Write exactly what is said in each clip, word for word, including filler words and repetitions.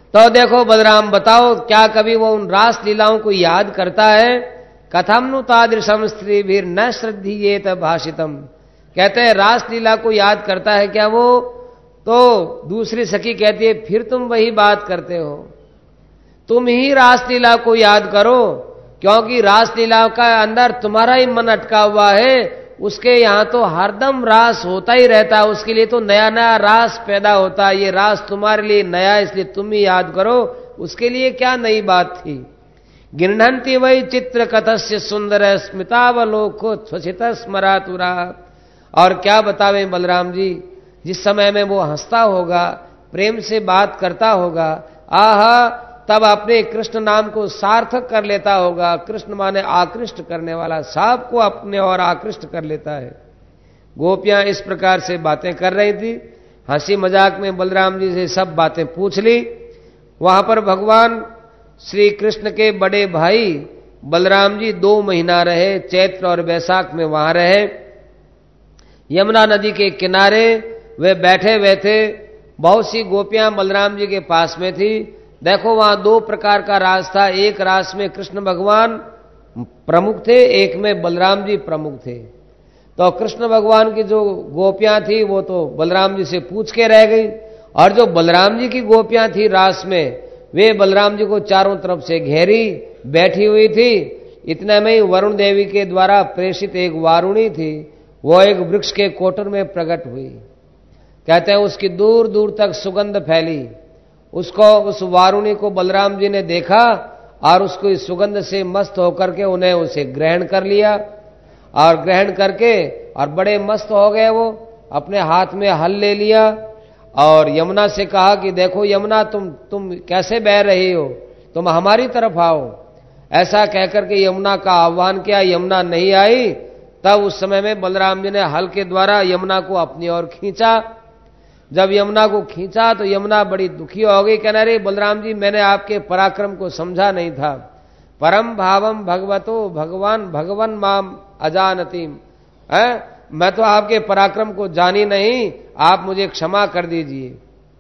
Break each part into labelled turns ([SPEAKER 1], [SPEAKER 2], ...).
[SPEAKER 1] तो देखो बलराम बताओ, क्या कभी वो उन रास लीलाओं को याद करता है? कथम नु तादृशम स्त्री भी न श्रद्धीयेत भाषितम। कहते हैं रास लीला को याद करता है क्या वो? तो दूसरी सखी कहती है, फिर तुम वही बात करते हो, तुम ही रासलीला को याद करो, क्योंकि रासलीला का अंदर तुम्हारा ही मन अटका हुआ है। उसके यहां तो हरदम रास होता ही रहता है, उसके लिए तो नया नया रास पैदा होता है। ये रास तुम्हारे लिए नया है, इसलिए तुम ही याद करो, उसके लिए क्या नई बात थी। गृह्णन्ति वही चित्र कथस्य सुंदर स्मितावलोको स्वसित स्मरातुरा। और क्या बतावे बलराम जी, जिस समय में वो हंसता होगा, प्रेम से बात करता होगा, आहा, तब अपने कृष्ण नाम को सार्थक कर लेता होगा। कृष्ण माने आकृष्ट करने वाला, सबको अपने और आकृष्ट कर लेता है। गोपियां इस प्रकार से बातें कर रही थी, हंसी मजाक में बलराम जी से सब बातें पूछ ली। वहां पर भगवान श्री कृष्ण के बड़े भाई बलराम जी दो महीना रहे, चैत्र और वैशाख में वहां रहे। यमुना नदी के किनारे वे बैठे हुए थे। बहुत सी गोपियां बलराम जी के पास में थी। देखो वहां दो प्रकार का रास था, एक रास में कृष्ण भगवान प्रमुख थे, एक में बलराम जी प्रमुख थे। तो कृष्ण भगवान की जो गोपियां थी वो तो बलराम जी से पूछ के रह गई, और जो बलराम जी की गोपियां थी रास में, वे बलराम जी को चारों तरफ से घेरी बैठी हुई थी। इतने में ही वरुण देवी के द्वारा प्रेषित एक वारुणी थी, वो एक वृक्ष के कोटर में प्रकट हुई। कहते हैं उसकी दूर दूर तक सुगंध फैली। उसको, उस वारुणी को बलराम जी ने देखा और उसको इस सुगंध से मस्त होकर के उन्हें उसे ग्रहण कर लिया, और ग्रहण करके और बड़े मस्त हो गए। वो अपने हाथ में हल ले लिया और यमुना से कहा कि देखो यमुना, तुम तुम कैसे बह रही हो, तुम हमारी तरफ आओ। ऐसा कहकर के यमुना का आह्वान किया, यमुना नहीं आई। तब उस समय में बलराम जी ने हल के द्वारा यमुना को अपनी ओर खींचा। जब यमुना को खींचा तो यमुना बड़ी दुखी हो गई, कहना रे बलराम जी, मैंने आपके पराक्रम को समझा नहीं था। परम भावम भगवतो भगवान भगवन माम अजानतीम, है, मैं तो आपके पराक्रम को जानी नहीं, आप मुझे क्षमा कर दीजिए।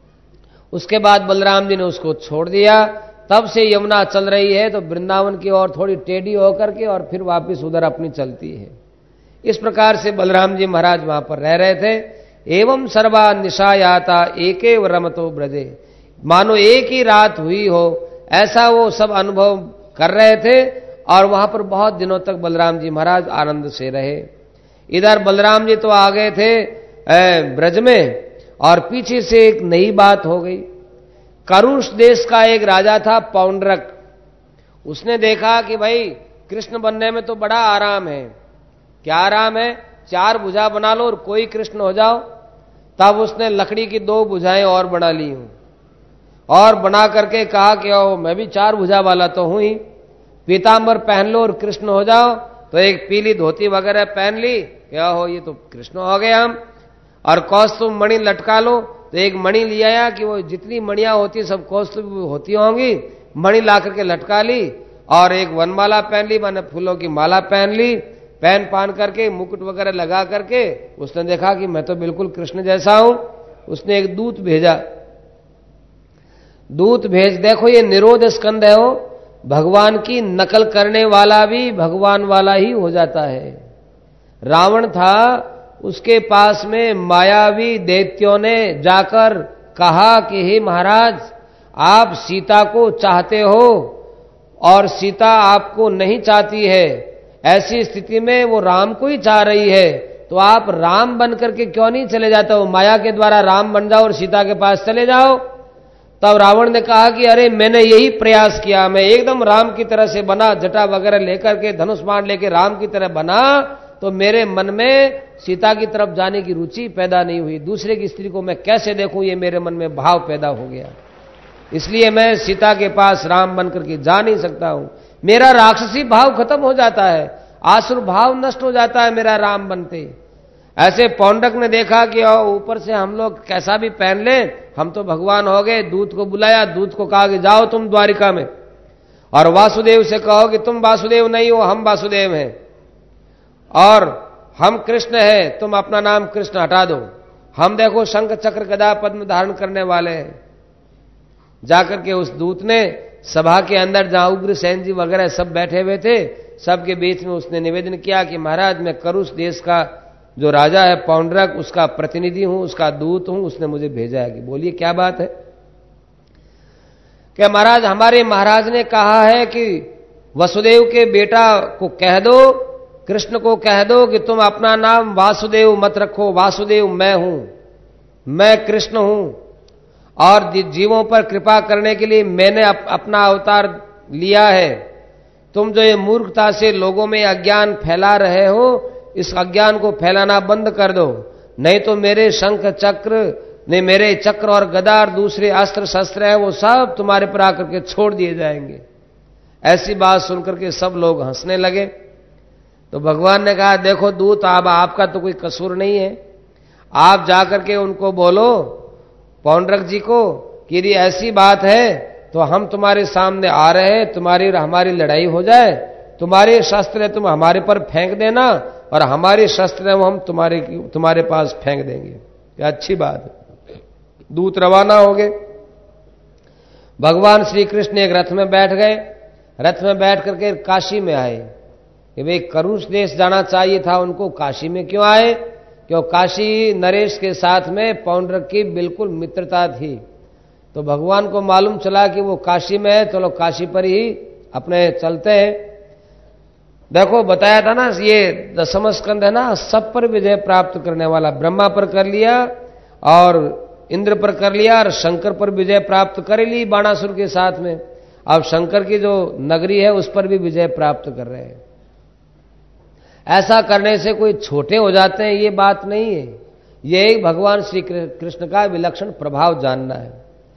[SPEAKER 1] उसके बाद बलराम जी ने उसको छोड़ दिया। तब से यमुना चल रही है तो वृंदावन की ओर थोड़ी टेढ़ी होकर के और फिर वापस उधर अपनी चलती है। इस प्रकार से बलराम जी महाराज वहां पर रह रहे थे। एवं सर्वा निशायाता एकेव रमतो ब्रजे, मानो एक ही रात हुई हो, ऐसा वो सब अनुभव कर रहे थे। और वहां पर बहुत दिनों तक बलराम जी महाराज आनंद से रहे। इधर बलराम जी तो आ गए थे ब्रज में, और पीछे से एक नई बात हो गई। करुष देश का एक राजा था पौंड्रक। उसने देखा कि भाई कृष्ण बनने में तो बड़ा आराम है। क्या आराम है? चार भुजा बना लो और कोई कृष्ण हो जाओ। तब उसने लकड़ी की दो भुजाएं और बना ली हूं, और बना करके कहा कि ओ मैं भी चार भुजा वाला तो हूं ही, पीतांबर पहन लो और कृष्ण हो जाओ। तो एक पीली धोती वगैरह पहन ली, क्या हो ये तो कृष्ण हो गए हम। और कौस्तुभ मणि लटका लो, तो एक मणि ले आया कि वो जितनी मणियां होती सब कौस्तुभ होती होंगी, मणि ला करके लटका ली। और एक वनमाला पहन ली, माने फूलों की माला पहन ली, पहन पान करके मुकुट वगैरह लगा करके उसने देखा कि मैं तो बिल्कुल कृष्ण जैसा हूं। उसने एक दूत भेजा। दूत भेज, देखो ये निरोध स्कंद है, वो भगवान की नकल करने वाला भी भगवान वाला ही हो जाता है। रावण था, उसके पास में मायावी दैत्यों ने जाकर कहा कि हे महाराज, आप सीता को चाहते हो और सीता आपको नहीं चाहती है, ऐसी स्थिति में वो राम को ही चाह रही है, तो आप राम बन करके क्यों नहीं चले जाते हो? माया के द्वारा राम बन जाओ और सीता के पास चले जाओ। तब रावण ने कहा कि अरे मैंने यही प्रयास किया, मैं एकदम राम की तरह से बना, जटा वगैरह लेकर के धनुष बाण लेके राम की तरह बना, तो मेरे मन में सीता की तरफ जाने की रुचि पैदा नहीं हुई। दूसरे की स्त्री को मैं कैसे देखूं, ये मेरे मन में भाव पैदा हो गया, इसलिए मैं सीता के पास राम बन करके जा नहीं सकता हूं। मेरा राक्षसी भाव खत्म हो जाता है, आसुर भाव नष्ट हो जाता है मेरा राम बनते। ऐसे पौंडक ने देखा कि ऊपर से हम लोग कैसा भी पहन ले, हम तो भगवान हो गए। दूत को बुलाया, दूत को कहा कि जाओ तुम द्वारिका में और वासुदेव से कहो कि तुम वासुदेव नहीं हो, हम वासुदेव हैं, और हम कृष्ण हैं, तुम अपना नाम कृष्ण हटा दो। हम देखो शंख चक्र गदा पद्म धारण करने वाले हैं। जाकर के उस दूत ने सभा के अंदर जहां उग्रसेन जी वगैरह सब बैठे हुए थे, सबके बीच में उसने निवेदन किया कि महाराज मैं करुष देश का जो राजा है पौंड्रक, उसका प्रतिनिधि हूं, उसका दूत हूं, उसने मुझे भेजा है। कि बोलिए क्या बात है? क्या महाराज हमारे महाराज ने कहा है कि वसुदेव के बेटा को कह दो, कृष्ण को कह दो कि तुम अपना नाम वासुदेव मत रखो, वासुदेव मैं हूं, मैं कृष्ण हूं, और जीवों पर कृपा करने के लिए मैंने अप, अपना अवतार लिया है। तुम जो ये मूर्खता से लोगों में अज्ञान फैला रहे हो, इस अज्ञान को फैलाना बंद कर दो, नहीं तो मेरे शंख चक्र ने मेरे चक्र और गदा और दूसरे अस्त्र शस्त्र है वो सब तुम्हारे पर आकर के छोड़ दिए जाएंगे। ऐसी बात सुनकर के सब लोग हंसने लगे। तो भगवान ने कहा देखो दूत, अब आपका तो कोई कसूर नहीं है, आप जाकर के उनको बोलो पौंड्रक जी को कि यदि ऐसी बात है तो हम तुम्हारे सामने आ रहे हैं, तुम्हारी और हमारी लड़ाई हो जाए, तुम्हारे शस्त्र है तुम हमारे पर फेंक देना और हमारे शस्त्र है वो हम तुम्हारे तुम्हारे पास फेंक देंगे। यह अच्छी बात है। दूत रवाना हो गए। भगवान श्री कृष्ण एक रथ में बैठ गए, रथ में बैठ करके काशी में आए। कि वे करुष देश जाना चाहिए था उनको, काशी में क्यों आए? क्यों काशी नरेश के साथ में पौंड्रक की बिल्कुल मित्रता थी। तो भगवान को मालूम चला कि वो काशी में है, चलो काशी पर ही अपने चलते हैं। देखो बताया था ना, ये दसम स्कंद है ना, सब पर विजय प्राप्त करने वाला। ब्रह्मा पर कर लिया और इंद्र पर कर लिया और शंकर पर विजय प्राप्त कर ली बाणासुर के साथ में। अब शंकर की जो नगरी है उस पर भी विजय प्राप्त कर रहे हैं। ऐसा करने से कोई छोटे हो जाते हैं ये बात नहीं है, यही भगवान श्री कृष्ण का विलक्षण प्रभाव जानना है।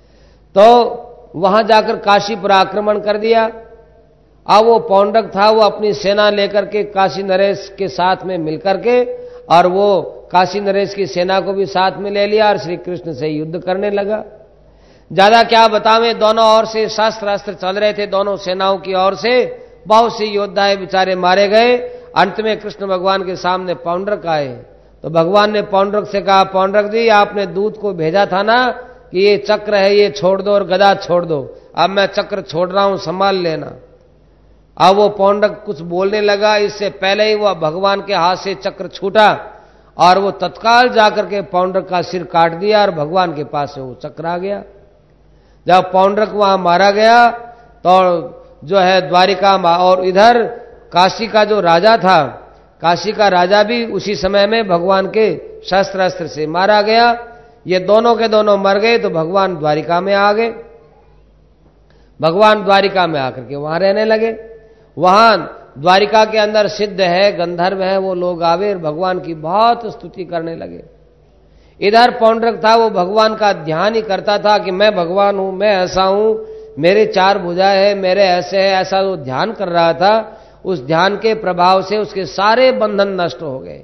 [SPEAKER 1] तो वहां जाकर काशी पर आक्रमण कर दिया। अब वो पौंड्रक था, वो अपनी सेना लेकर के काशी नरेश के साथ में मिलकर के, और वो काशी नरेश की सेना को भी साथ में ले लिया और श्री कृष्ण से युद्ध करने लगा। ज्यादा क्या बतावें, दोनों ओर से शस्त्र अस्त्र चल रहे थे, दोनों सेनाओं की ओर से बहुत सी योद्धाएं बेचारे मारे गए। अंत में कृष्ण भगवान के सामने पौंड्रक आए। तो भगवान ने पौंड्रक से कहा, पौंड्रक जी आपने दूत को भेजा था ना कि ये चक्र है ये छोड़ दो और गदा छोड़ दो, अब मैं चक्र छोड़ रहा हूं, संभाल लेना। अब वो पौंड्रक कुछ बोलने लगा, इससे पहले ही वह भगवान के हाथ से चक्र छूटा और वो तत्काल जाकर के पौंड्रक का सिर काट दिया और भगवान के पास से वो चक्र आ गया। जब पौंड्रक वहां मारा गया तो जो है द्वारिका और इधर काशी का जो राजा था, काशी का राजा भी उसी समय में भगवान के शस्त्र अस्त्र से मारा गया। ये दोनों के दोनों मर गए तो भगवान द्वारिका में आ गए। भगवान द्वारिका में आकर के वहां रहने लगे। वहां द्वारिका के अंदर सिद्ध है, गंधर्व है, वो लोग आवे और भगवान की बहुत स्तुति करने लगे। इधर पौंड्रक था, वो भगवान का ध्यान ही करता था कि मैं भगवान हूं, मैं ऐसा हूं, मेरे चार भुजाएं हैं, मेरे ऐसे है, ऐसा वो ध्यान कर रहा था। उस ध्यान के प्रभाव से उसके सारे बंधन नष्ट हो गए।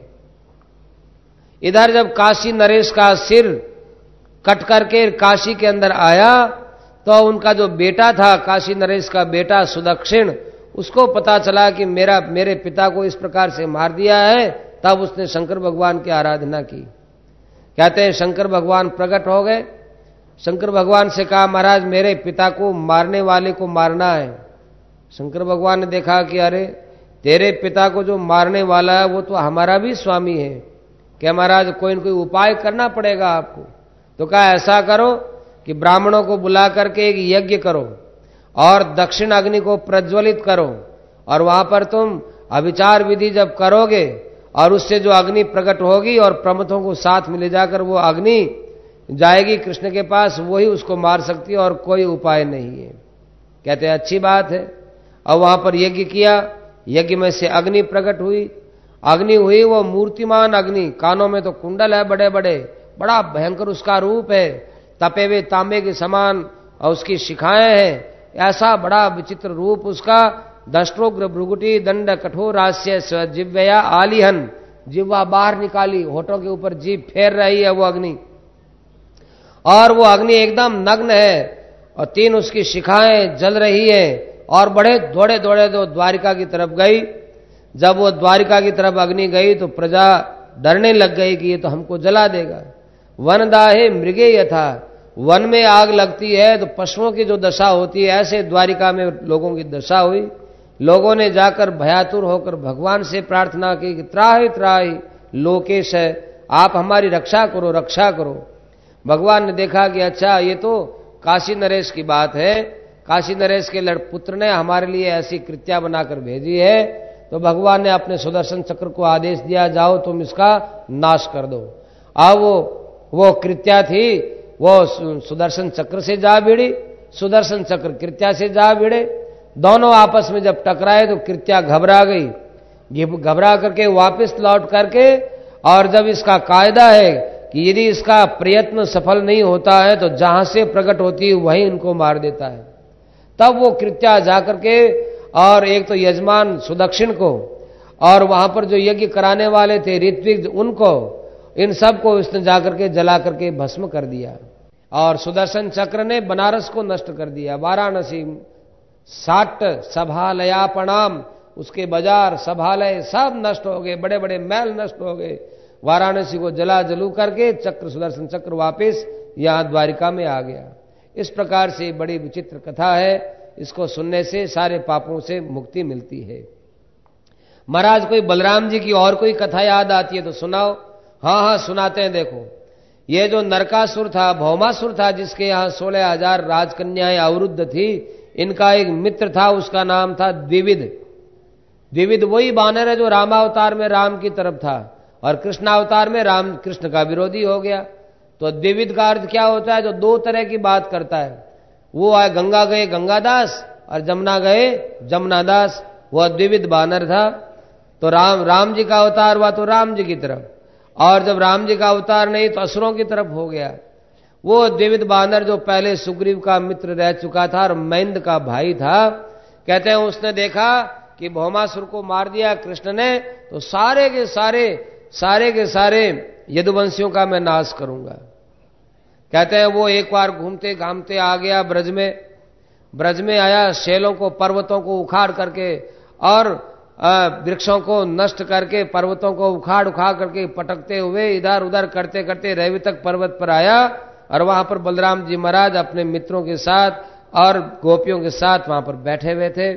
[SPEAKER 1] इधर जब काशी नरेश का सिर कट करके काशी के अंदर आया तो उनका जो बेटा था, काशी नरेश का बेटा सुदक्षिण, उसको पता चला कि मेरा मेरे पिता को इस प्रकार से मार दिया है। तब उसने शंकर भगवान की आराधना की। कहते हैं शंकर भगवान प्रकट हो गए। शंकर भगवान से कहा, महाराज मेरे पिता को मारने वाले को मारना है। शंकर भगवान ने देखा कि अरे तेरे पिता को जो मारने वाला है वो तो हमारा भी स्वामी है, क्या महाराज कोई न कोई उपाय करना पड़ेगा आपको। तो कहा ऐसा करो कि ब्राह्मणों को बुला करके एक यज्ञ करो और दक्षिण अग्नि को प्रज्वलित करो, और वहां पर तुम अभिचार विधि जब करोगे और उससे जो अग्नि प्रकट होगी और प्रमथों को साथ में ले जाकर वो अग्नि जाएगी कृष्ण के पास, वही उसको मार सकती है और कोई उपाय नहीं है। कहते हैं अच्छी बात है। और वहां पर यज्ञ किया, यज्ञ में से अग्नि प्रकट हुई। अग्नि हुई वो मूर्तिमान अग्नि, कानों में तो कुंडल है बड़े बड़े, बड़ा भयंकर उसका रूप है, तपे हुए तांबे के समान, और उसकी शिखाएं हैं, ऐसा बड़ा विचित्र रूप उसका। दष्ट्रोग्र भ्रुगुटी दंड कठोरास्य जिव्या आलिहन, जिह्वा बाहर निकाली, होठों के ऊपर जीभ फेर रही है वो अग्नि, और वो अग्नि एकदम नग्न है और तीन उसकी शिखाएं जल रही है, और बड़े दौड़े दौड़े तो द्वारिका की तरफ गई। जब वो द्वारिका की तरफ अग्नि गई तो प्रजा डरने लग गई कि ये तो हमको जला देगा। वन दाहे मृगे यथा, वन में आग लगती है तो पशुओं की जो दशा होती है, ऐसे द्वारिका में लोगों की दशा हुई। लोगों ने जाकर भयातुर होकर भगवान से प्रार्थना की कि त्राहि त्राहि लोकेश है, आप हमारी रक्षा करो, रक्षा करो। भगवान ने देखा कि अच्छा ये तो काशी नरेश की बात है, काशी नरेश के लड़ पुत्र ने हमारे लिए ऐसी कृत्या बनाकर भेजी है। तो भगवान ने अपने सुदर्शन चक्र को आदेश दिया, जाओ तुम इसका नाश कर दो। अब वो वो कृत्या थी, वो सुदर्शन चक्र से जा भिड़ी, सुदर्शन चक्र कृत्या से जा भिड़े। दोनों आपस में जब टकराए तो कृत्या घबरा गई। घबरा करके वापस लौट करके, और जब इसका कायदा है कि यदि इसका प्रयत्न सफल नहीं होता है तो जहां से प्रकट होती है वहीं इनको मार देता है। तब वो कृत्या जाकर के, और एक तो यजमान सुदक्षिण को, और वहां पर जो यज्ञ कराने वाले थे ऋत्विज उनको, इन सबको इसने जाकर के जला करके भस्म कर दिया। और सुदर्शन चक्र ने बनारस को नष्ट कर दिया। वाराणसी साठ सभालयापणाम, उसके बाजार सभालय सब नष्ट हो गए, बड़े बड़े महल नष्ट हो गए। वाराणसी को जला जलू करके चक्र सुदर्शन चक्र वापिस यहां द्वारिका में आ गया। इस प्रकार से बड़ी विचित्र कथा है। इसको सुनने से सारे पापों से मुक्ति मिलती है। महाराज कोई बलराम जी की और कोई कथा याद आती है तो सुनाओ। हाँ हाँ सुनाते हैं। देखो, ये जो नरकासुर था, भौमासुर था, जिसके यहां सोलह हजार राजकन्याएं अवरुद्ध थी, इनका एक मित्र था, उसका नाम था द्विविद। द्विविद वही बानर है जो रामावतार में राम की तरफ था और कृष्णावतार में राम कृष्ण का विरोधी हो गया। तो द्विविद का अर्थ क्या होता है? जो दो तरह की बात करता है। वो आए गंगा गए गंगादास और जमुना गए जमुनादास, वह द्विविद बानर था। तो राम राम जी का अवतार हुआ तो राम जी की तरफ, और जब राम जी का अवतार नहीं तो असुरों की तरफ हो गया। वो द्विविद बानर जो पहले सुग्रीव का मित्र रह चुका था और मैंद का भाई था, कहते हैं उसने देखा कि भौमासुर को मार दिया कृष्ण ने, तो सारे के सारे सारे के सारे यदुवंशियों का मैं नाश करूंगा। कहते हैं वो एक बार घूमते घामते आ गया ब्रज में। ब्रज में आया, शैलों को पर्वतों को उखाड़ करके और वृक्षों को नष्ट करके, पर्वतों को उखाड़ उखाड़ करके पटकते हुए इधर उधर करते करते रैवतक पर्वत पर आया। और वहां पर बलराम जी महाराज अपने मित्रों के साथ और गोपियों के साथ वहां पर बैठे हुए थे।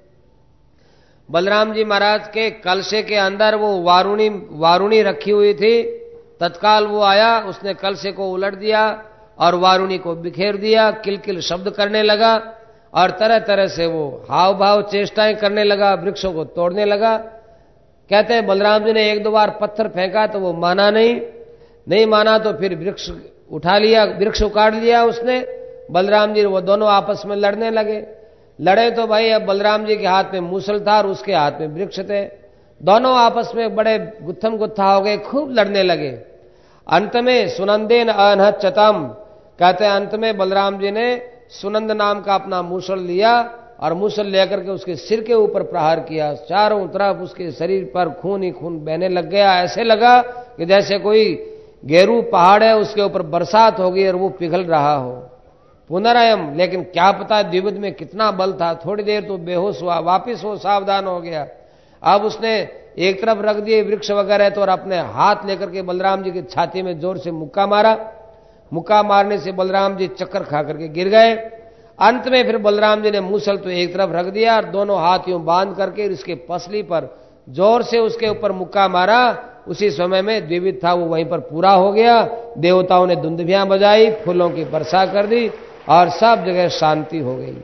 [SPEAKER 1] बलराम जी महाराज के कलशे के अंदर वो वारुणी वारुणी रखी हुई थी। तत्काल वो आया, उसने कलशे को उलट दिया और वारुणी को बिखेर दिया, किलकिल शब्द करने लगा और तरह तरह से वो हाव भाव चेष्टाएं करने लगा, वृक्षों को तोड़ने लगा। कहते हैं बलराम जी ने एक दो बार पत्थर फेंका तो वो माना नहीं, नहीं माना तो फिर वृक्ष उठा लिया, वृक्ष उखाड़ लिया उसने। बलराम जी वो दोनों आपस में लड़ने लगे। लड़े तो भाई अब बलराम जी के हाथ में मूसल था और उसके हाथ में वृक्ष थे। दोनों आपस में बड़े गुत्थम गुत्था हो गए, खूब लड़ने लगे। अंत में सुनंदेन अनहच्चतम, कहते हैं अंत में बलराम जी ने सुनंद नाम का अपना मूसल लिया और मूसल लेकर के उसके सिर के ऊपर प्रहार किया। चारों तरफ उसके शरीर पर खून ही खून बहने लग गया। ऐसे लगा कि जैसे कोई गेरू पहाड़ है उसके ऊपर बरसात हो गई और वो पिघल रहा हो। पुनरायम, लेकिन क्या पता द्विविद में कितना बल था। थोड़ी देर तो बेहोश हुआ, वापिस वो सावधान हो गया। अब उसने एक तरफ रख दिए वृक्ष वगैरह तो, और अपने हाथ लेकर के बलराम जी की छाती में जोर से मुक्का मारा। मुक्का मारने से बलराम जी चक्कर खा करके गिर गए। अंत में फिर बलराम जी ने मूसल तो एक तरफ रख दिया और दोनों हाथ यूं बांध करके इसके पसली पर जोर से उसके ऊपर मुक्का मारा। उसी समय में द्विविद था वो वहीं पर पूरा हो गया। देवताओं ने दुंदभियां बजाई, फूलों की वर्षा कर दी और सब जगह शांति हो गई।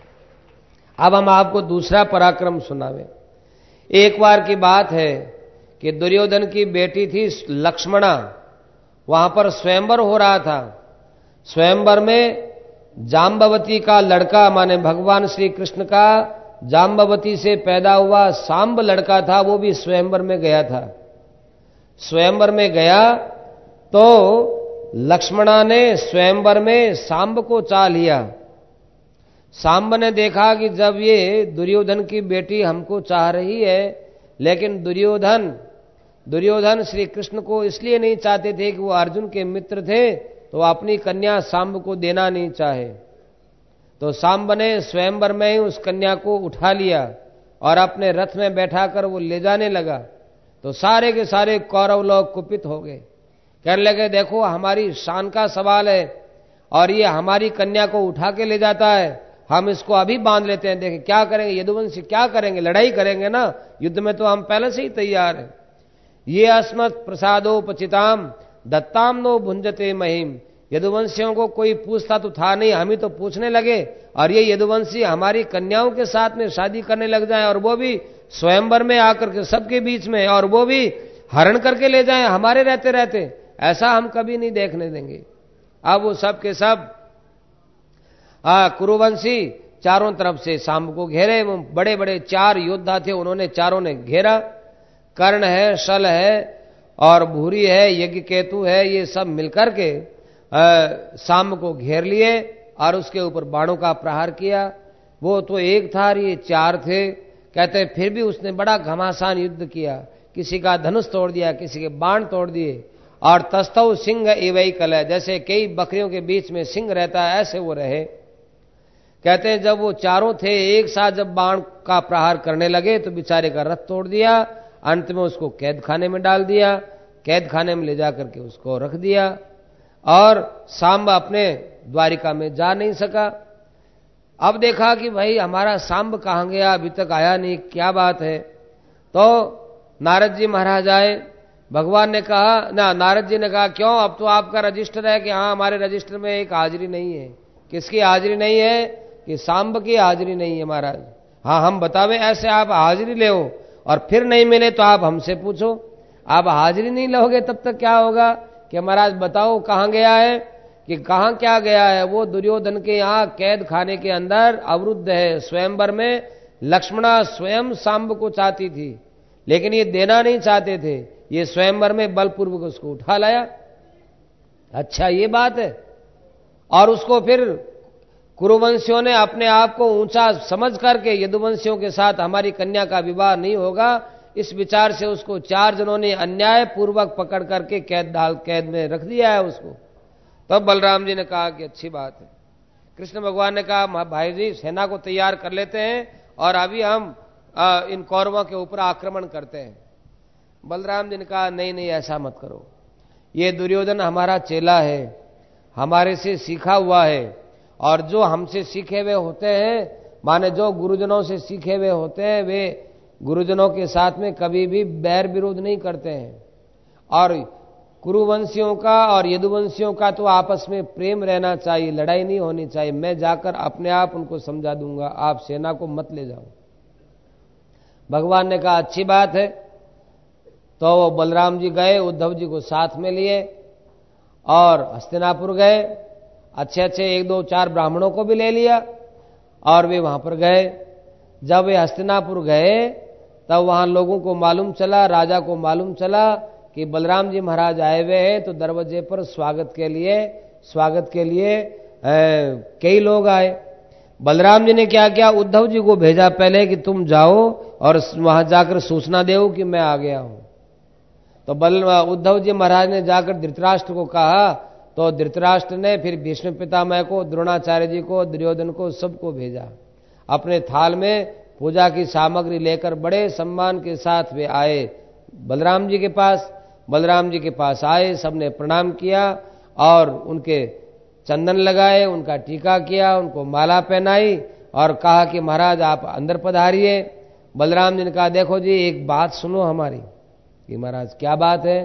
[SPEAKER 1] अब हम आपको दूसरा पराक्रम सुनावे। एक बार की बात है कि दुर्योधन की बेटी थी लक्ष्मणा, वहां पर स्वयंवर हो रहा था। स्वयंवर में जाम्बवती का लड़का, माने भगवान श्री कृष्ण का जाम्बवती से पैदा हुआ सांब लड़का था, वो भी स्वयंवर में गया था। स्वयंवर में गया तो लक्ष्मणा ने स्वयंवर में सांब को चाह लिया। सांब ने देखा कि जब ये दुर्योधन की बेटी हमको चाह रही है, लेकिन दुर्योधन दुर्योधन श्री कृष्ण को इसलिए नहीं चाहते थे कि वो अर्जुन के मित्र थे, तो अपनी कन्या सांब को देना नहीं चाहे। तो सांब ने स्वयंवर में ही उस कन्या को उठा लिया और अपने रथ में बैठाकर वो ले जाने लगा। तो सारे के सारे कौरव लोग कुपित हो गए, कहने लगे देखो हमारी शान का सवाल है, और ये हमारी कन्या को उठा के ले जाता है, हम इसको अभी बांध लेते हैं, देखें क्या करेंगे यदुवंशी, क्या करेंगे, लड़ाई करेंगे ना, युद्ध में तो हम पहले से ही तैयार हैं। ये अस्मत् प्रसादोपचिताम दत्ताम नो भुंजते महिम। यदुवंशियों को कोई पूछता तो था नहीं, हम ही तो पूछने लगे, और ये यदुवंशी हमारी कन्याओं के साथ में शादी करने लग जाएं, और वो भी स्वयंवर में आकर के सबके बीच में, और वो भी हरण करके ले जाएं हमारे रहते रहते, ऐसा हम कभी नहीं देखने देंगे। अब वो सब के सब कुरुवंशी चारों तरफ से सांब को घेरे। वो बड़े बड़े चार योद्धा थे, उन्होंने चारों ने घेरा। कर्ण है, शल है और भूरी है, यज्ञ केतु है, ये सब मिलकर के सांब को घेर लिए और उसके ऊपर बाणों का प्रहार किया। वो तो एक था, ये चार थे। कहते फिर भी उसने बड़ा घमासान युद्ध किया, किसी का धनुष तोड़ दिया, किसी के बाण तोड़ दिए। और तस्तौ सिंह एवं कलह, जैसे कई बकरियों के बीच में सिंह रहता है ऐसे वो रहे। कहते हैं जब वो चारों थे एक साथ जब बाण का प्रहार करने लगे तो बेचारे का रथ तोड़ दिया। अंत में उसको कैद खाने में डाल दिया, कैद खाने में ले जाकर के उसको रख दिया, और सांब अपने द्वारिका में जा नहीं सका। अब देखा कि भाई हमारा सांब कहाँ गया, अभी तक आया नहीं, क्या बात है। तो नारद जी महाराज आए। भगवान ने कहा ना, नारद जी ने कहा क्यों, अब तो आपका रजिस्टर है कि हाँ हमारे रजिस्टर में एक हाजिरी नहीं है। किसकी हाजिरी नहीं है? कि सांब की हाजिरी नहीं है महाराज। हाँ हम बतावे ऐसे आप हाजिरी ले और फिर नहीं मिले तो आप हमसे पूछो। आप हाजिरी नहीं लोगे तब तक क्या होगा कि महाराज बताओ कहाँ गया है, कि कहाँ क्या गया है। वो दुर्योधन के यहाँ कैद खाने के अंदर अवरुद्ध है। स्वयंवर में लक्ष्मणा स्वयं सांब को चाहती थी, लेकिन ये देना नहीं चाहते थे। ये स्वयंवर में बलपूर्वक उसको उठा लाया। अच्छा ये बात है। और उसको फिर कुरुवंशियों ने अपने आप को ऊंचा समझ करके यदुवंशियों के साथ हमारी कन्या का विवाह नहीं होगा, इस विचार से उसको चार जनों ने अन्याय पूर्वक पकड़ करके कैद डाल कैद में रख दिया है उसको। तब बलराम जी ने कहा कि अच्छी बात है। कृष्ण भगवान ने कहा भाई जी सेना को तैयार कर लेते हैं और अभी हम आ, इन कौरवों के ऊपर आक्रमण करते हैं। बलराम जी ने कहा नहीं नहीं ऐसा मत करो, ये दुर्योधन हमारा चेला है, हमारे से सीखा हुआ है, और जो हमसे सीखे हुए होते हैं, माने जो गुरुजनों से सीखे हुए होते हैं, वे गुरुजनों के साथ में कभी भी बैर विरोध नहीं करते हैं। और कुरुवंशियों का और यदुवंशियों का तो आपस में प्रेम रहना चाहिए, लड़ाई नहीं होनी चाहिए। मैं जाकर अपने आप उनको समझा दूंगा, आप सेना को मत ले जाओ। भगवान ने कहा अच्छी बात है। तो वो बलराम जी गए, उद्धव जी को साथ में लिए और हस्तिनापुर गए। अच्छे अच्छे एक दो चार ब्राह्मणों को भी ले लिया और वे वहां पर गए। जब वे हस्तिनापुर गए तब वहां लोगों को मालूम चला, राजा को मालूम चला कि बलराम जी महाराज आए हुए हैं। तो दरवाजे पर स्वागत के लिए स्वागत के लिए कई लोग आए। बलराम जी ने क्या किया, उद्धव जी को भेजा पहले कि तुम जाओ और वहां जाकर सूचना दो कि मैं आ गया हूं। तो बल उद्धव जी महाराज ने जाकर धृतराष्ट्र को कहा, तो धृतराष्ट्र ने फिर भीष्म पितामह को, द्रोणाचार्य जी को, दुर्योधन को, सबको भेजा। अपने थाल में पूजा की सामग्री लेकर बड़े सम्मान के साथ वे आए बलराम जी के पास। बलराम जी के पास आए, सबने प्रणाम किया और उनके चंदन लगाए, उनका टीका किया, उनको माला पहनाई और कहा कि महाराज आप अंदर पधारिए। बलराम जी ने कहा देखो जी एक बात सुनो हमारी। कि महाराज क्या बात है?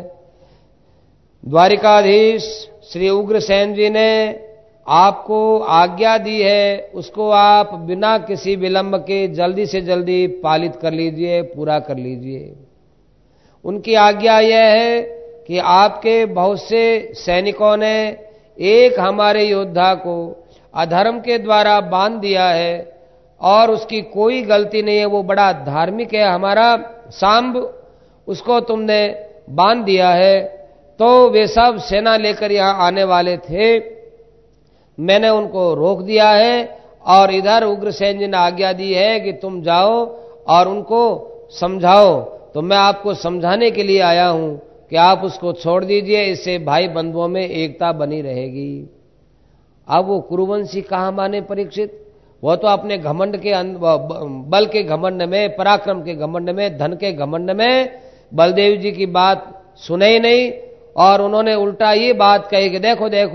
[SPEAKER 1] द्वारिकाधीश श्री उग्रसेन जी ने आपको आज्ञा दी है, उसको आप बिना किसी विलंब के जल्दी से जल्दी पालित कर लीजिए, पूरा कर लीजिए। उनकी आज्ञा यह है कि आपके बहुत से सैनिकों ने एक हमारे योद्धा को अधर्म के द्वारा बांध दिया है और उसकी कोई गलती नहीं है, वो बड़ा धार्मिक है हमारा सांब, उसको तुमने बांध दिया है। तो वे सब सेना लेकर यहां आने वाले थे, मैंने उनको रोक दिया है और इधर उग्रसेन जी ने आज्ञा दी है कि तुम जाओ और उनको समझाओ। तो मैं आपको समझाने के लिए आया हूं कि आप उसको छोड़ दीजिए, इससे भाई बंधुओं में एकता बनी रहेगी। अब वो कुरुवंशी कहां माने परीक्षित, वो तो अपने घमंड के बल के घमंड में, पराक्रम के घमंड में, धन के घमंड में बलदेव जी की बात सुने ही नहीं और उन्होंने उल्टा ये बात कही कि देखो देखो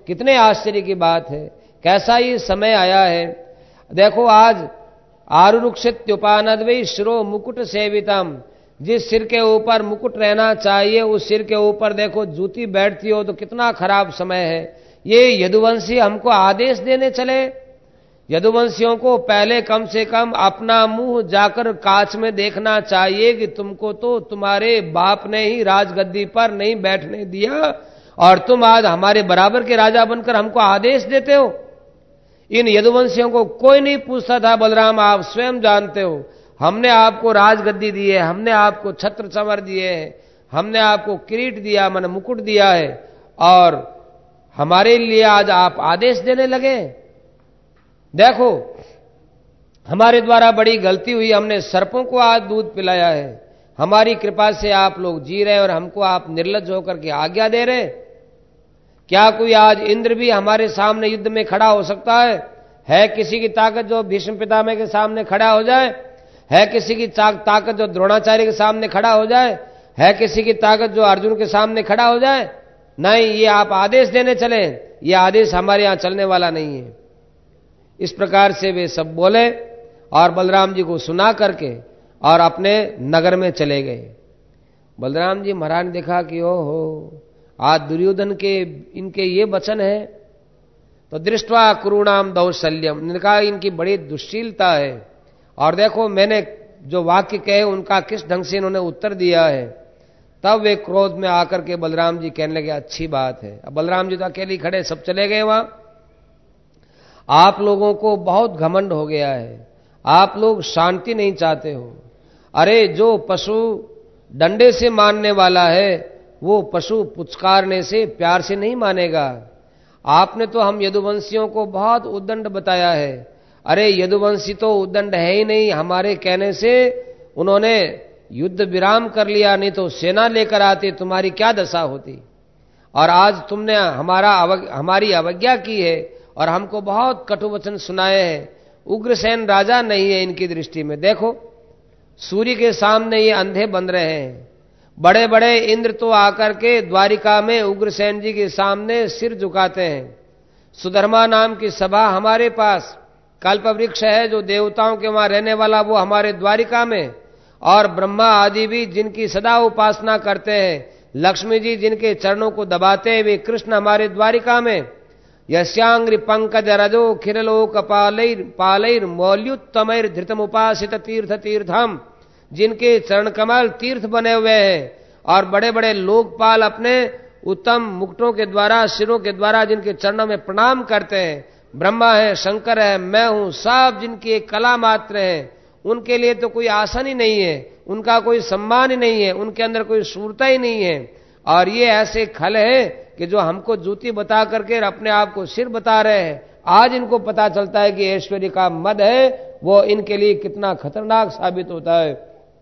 [SPEAKER 1] कितने आश्चर्य की बात है, कैसा ये समय आया है। देखो आज आरुरुक्षित्युपानद्वै शिरो मुकुट सेवितम, जिस सिर के ऊपर मुकुट रहना चाहिए उस सिर के ऊपर देखो जूती बैठती हो, तो कितना खराब समय है। ये यदुवंशी हमको आदेश देने चले। यदुवंशियों को पहले कम से कम अपना मुंह जाकर कांच में देखना चाहिए कि तुमको तो तुम्हारे बाप ने ही राजगद्दी पर नहीं बैठने दिया और तुम आज हमारे बराबर के राजा बनकर हमको आदेश देते हो। इन यदुवंशियों को कोई नहीं पूछता था, बलराम आप स्वयं जानते हो, हमने आपको राजगद्दी दी है, हमने आपको छत्र चमर दिए हैं, हमने आपको किरीट दिया, मन मुकुट दिया है, और हमारे लिए आज आप आदेश देने लगे। देखो हमारे द्वारा बड़ी गलती हुई, हमने सर्पों को आज दूध पिलाया है, हमारी कृपा से आप लोग जी रहे और हमको आप निर्लज्ज होकर के आज्ञा दे रहे। क्या कोई आज इंद्र भी हमारे सामने युद्ध में खड़ा हो सकता है? है किसी की ताकत जो भीष्म पितामह के सामने खड़ा हो जाए? है किसी की ताकत जो द्रोणाचार्य के सामने खड़ा हो जाए? है किसी की ताकत जो अर्जुन के सामने खड़ा हो जाए? नहीं, ये आप आदेश देने चले, ये आदेश हमारे यहां चलने वाला नहीं है। इस प्रकार से वे सब बोले और बलराम जी को सुना करके और अपने नगर में चले गए। बलराम जी महाराज ने देखा कि ओहो, आज दुर्योधन के इनके ये वचन है, तो दृष्टवा कुरुणाम दौशल्यम, ने कहा इनकी बड़ी दुश्शीलता है। और देखो मैंने जो वाक्य कहे उनका किस ढंग से इन्होंने उत्तर दिया है। तब वे क्रोध में आकर के बलराम जी कहने लगे अच्छी बात है। अब बलराम जी तो अकेले खड़े, सब चले गए वहां। आप लोगों को बहुत घमंड हो गया है, आप लोग शांति नहीं चाहते हो। अरे जो पशु डंडे से मारने वाला है वो पशु पुचकारने से, प्यार से नहीं मानेगा। आपने तो हम यदुवंशियों को बहुत उद्दंड बताया है। अरे यदुवंशी तो उद्दंड है ही नहीं, हमारे कहने से उन्होंने युद्ध विराम कर लिया, नहीं तो सेना लेकर आते, तुम्हारी क्या दशा होती। और आज तुमने हमारा अवग, हमारी अवज्ञा की है और हमको बहुत कटु वचन सुनाए हैं। उग्रसेन राजा नहीं है इनकी दृष्टि में। देखो सूर्य के सामने ये अंधे बन रहे हैं। बड़े बड़े इंद्र तो आकर के द्वारिका में उग्रसेन जी के सामने सिर झुकाते हैं। सुधर्मा नाम की सभा हमारे पास, कल्प वृक्ष है जो देवताओं के वहां रहने वाला, वो हमारे द्वारिका में, और ब्रह्मा आदि भी जिनकी सदा उपासना करते हैं, लक्ष्मी जी जिनके चरणों को दबाते हैं, वे कृष्ण हमारे द्वारिका में। यस्यांग्रि पंकज रजो खिरलोक पालैर पालैर मौल्युत्तमैर धृतम उपासित तीर्थ तीर्थम, जिनके चरण कमल तीर्थ बने हुए हैं, और बड़े बड़े लोकपाल अपने उत्तम मुकुटों के द्वारा, सिरों के द्वारा जिनके चरणों में प्रणाम करते हैं। ब्रह्मा है, शंकर है, मैं हूं, सब जिनकी एक कला मात्र है, उनके लिए तो कोई आसन ही नहीं है, उनका कोई सम्मान ही नहीं है, उनके अंदर कोई शूरता ही नहीं है। और ये ऐसे खल है कि जो हमको जूती बता करके अपने आप को सिर बता रहे हैं। आज इनको पता चलता है कि ऐश्वर्य का मद है वो इनके लिए कितना खतरनाक साबित होता है।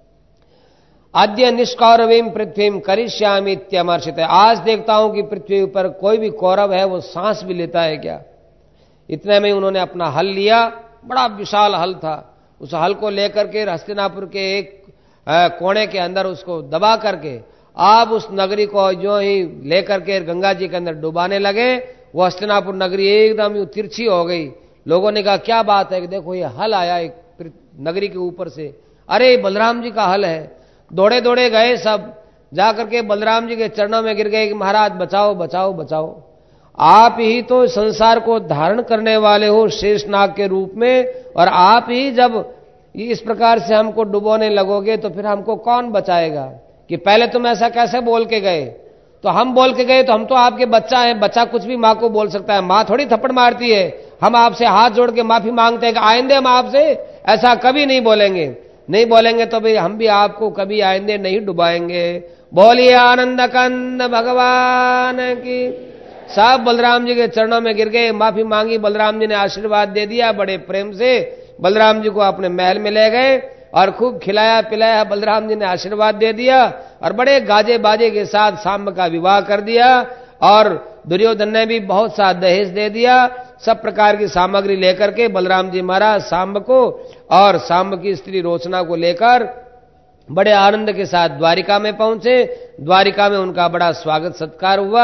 [SPEAKER 1] आद्य निष्कौरवीं पृथ्वीं करिष्यामि इत्यमर्षित, आज देखता हूं कि पृथ्वी पर कोई भी कौरव है वो सांस भी लेता है क्या। इतने में उन्होंने अपना हल लिया, बड़ा विशाल हल था। उस हल को लेकर के हस्तिनापुर के एक कोने के अंदर उसको दबा करके आप उस नगरी को जो ही लेकर के गंगा जी के अंदर डुबाने लगे। वो हस्तिनापुर नगरी एकदम यूं तिरछी हो गई। लोगों ने कहा क्या बात है कि देखो ये हल आया एक नगरी के ऊपर से। अरे बलराम जी का हल है। दौड़े दौड़े गए, सब जाकर के बलराम जी के चरणों में गिर गए कि महाराज बचाओ बचाओ बचाओ, आप ही तो संसार को धारण करने वाले हो शेषनाग के रूप में, और आप ही जब इस प्रकार से हमको डुबोने लगोगे तो फिर हमको कौन बचाएगा। कि पहले तुम ऐसा कैसे बोल के गए। तो हम बोल के गए तो हम तो आपके बच्चा हैं, बच्चा कुछ भी मां को बोल सकता है, मां थोड़ी थप्पड़ मारती है। हम आपसे हाथ जोड़ के माफी मांगते हैं कि आइंदे हम आपसे ऐसा कभी नहीं बोलेंगे। नहीं बोलेंगे तो भी हम भी आपको कभी आइंदे नहीं डुबाएंगे। बोलिए आनंद कंद भगवान की। सब बलराम जी के चरणों में गिर गए, माफी मांगी। बलराम जी ने आशीर्वाद दे दिया। बड़े प्रेम से बलराम जी को अपने महल में ले गए और खूब खिलाया पिलाया। बलराम जी ने आशीर्वाद दे दिया और बड़े गाजे बाजे के साथ सांब का विवाह कर दिया। और दुर्योधन ने भी बहुत सा दहेज दे दिया। सब प्रकार की सामग्री लेकर के बलराम जी महाराज सांब को और सांब की स्त्री रोचना को लेकर बड़े आनंद के साथ द्वारिका में पहुंचे। द्वारिका में उनका बड़ा स्वागत सत्कार हुआ।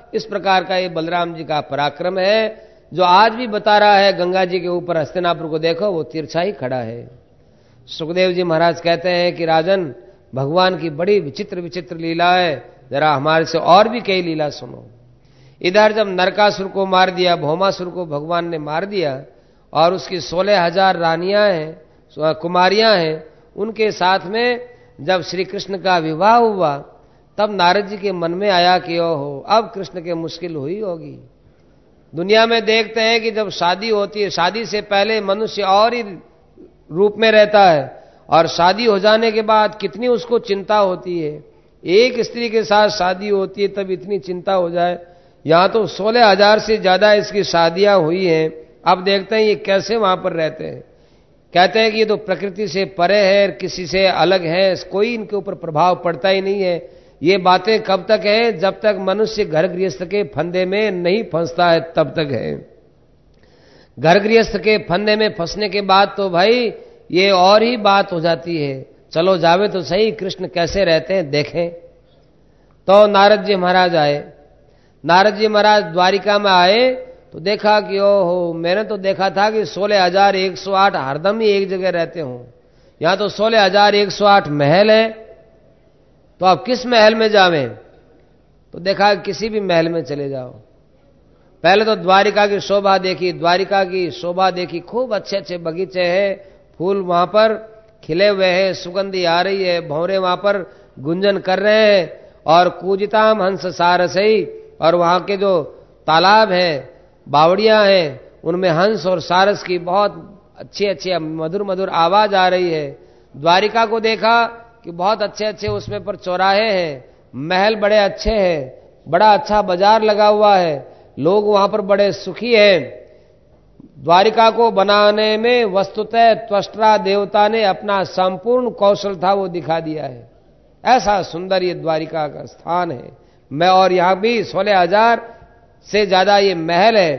[SPEAKER 1] इस प्रकार का ये बलराम जी का पराक्रम है, जो आज भी बता रहा है गंगा जी के ऊपर हस्तिनापुर को देखो, वो तिरछा ही खड़ा है। सुखदेव जी महाराज कहते हैं कि राजन, भगवान की बड़ी विचित्र विचित्र लीला है, जरा हमारे से और भी कई लीला सुनो। इधर जब नरकासुर को मार दिया, भौमासुर को भगवान ने मार दिया, और उसकी सोलह हजार रानियां हैं, कुमारियां हैं, उनके साथ में जब श्री कृष्ण का विवाह हुआ, तब नारद जी के मन में आया कि ओहो, अब कृष्ण के मुश्किल हुई होगी। दुनिया में देखते हैं कि जब शादी होती है, शादी से पहले मनुष्य और ही रूप में रहता है, और शादी हो जाने के बाद कितनी उसको चिंता होती है। एक स्त्री के साथ शादी होती है तब इतनी चिंता हो जाए, यहां तो सोलह हजार से ज्यादा इसकी शादियां हुई हैं। अब देखते हैं ये कैसे वहां पर रहते हैं। कहते हैं कि ये तो प्रकृति से परे है, किसी से अलग है, कोई इनके ऊपर प्रभाव पड़ता ही नहीं है। ये बातें कब तक है? जब तक मनुष्य घर गृहस्थ के फंदे में नहीं फंसता है तब तक है। घर गृहस्थ के फंदे में फंसने के बाद तो भाई ये और ही बात हो जाती है। चलो जावे तो सही, कृष्ण कैसे रहते हैं देखें। तो नारद जी महाराज आए। नारद जी महाराज द्वारिका में आए तो देखा कि ओहो, मैंने तो देखा था कि सोलह हजार एक सौ आठ हरदम ही एक जगह रहते हों, यहां तो सोलह हजार एक सौ आठ महल है, तो आप किस महल में जावें? तो देखा किसी भी महल में चले जाओ। पहले तो द्वारिका की शोभा देखी, द्वारिका की शोभा देखी, खूब अच्छे अच्छे बगीचे हैं, फूल वहां पर खिले हुए हैं, सुगंधी आ रही है, भंवरे वहां पर गुंजन कर रहे हैं, और कूजिताम हंस सारसई, और वहां के जो तालाब हैं, बावड़ियां हैं, उनमें हंस और सारस की बहुत अच्छी अच्छी मधुर मधुर आवाज आ रही है। द्वारिका को देखा कि बहुत अच्छे अच्छे उसमें पर चौराहे हैं, महल बड़े अच्छे हैं, बड़ा अच्छा बाजार लगा हुआ है, लोग वहां पर बड़े सुखी हैं। द्वारिका को बनाने में वस्तुतः त्वष्टा देवता ने अपना संपूर्ण कौशल था वो दिखा दिया है। ऐसा सुंदर ये द्वारिका का स्थान है। मैं और यहां भी सोलह हजार से ज्यादा ये महल है।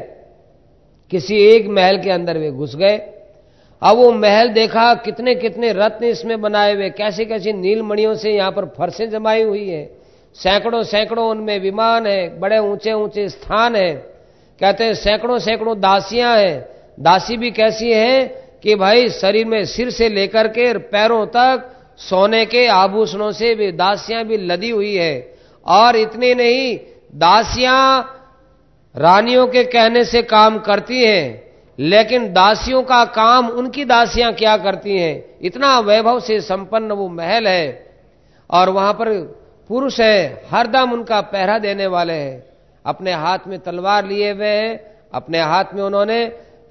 [SPEAKER 1] किसी एक महल के अंदर वे घुस गए। अब वो महल देखा, कितने कितने रत्न इसमें बनाए हुए, कैसी कैसी नीलमणियों से यहां पर फर्शें जमाई हुई है, सैकड़ों सैकड़ों उनमें विमान है, बड़े ऊंचे ऊंचे स्थान है। कहते हैं सैकड़ों सैकड़ों दासियां हैं। दासी भी कैसी हैं कि भाई शरीर में सिर से लेकर के पैरों तक सोने के आभूषणों से भी दासियां भी लदी हुई है। और इतने नहीं, दासियां रानियों के कहने से काम करती हैं, लेकिन दासियों का काम उनकी दासियां क्या करती हैं। इतना वैभव से संपन्न वो महल है, और वहां पर पुरुष है, हरदम उनका पहरा देने वाले हैं, अपने हाथ में तलवार लिए हुए हैं, अपने हाथ में उन्होंने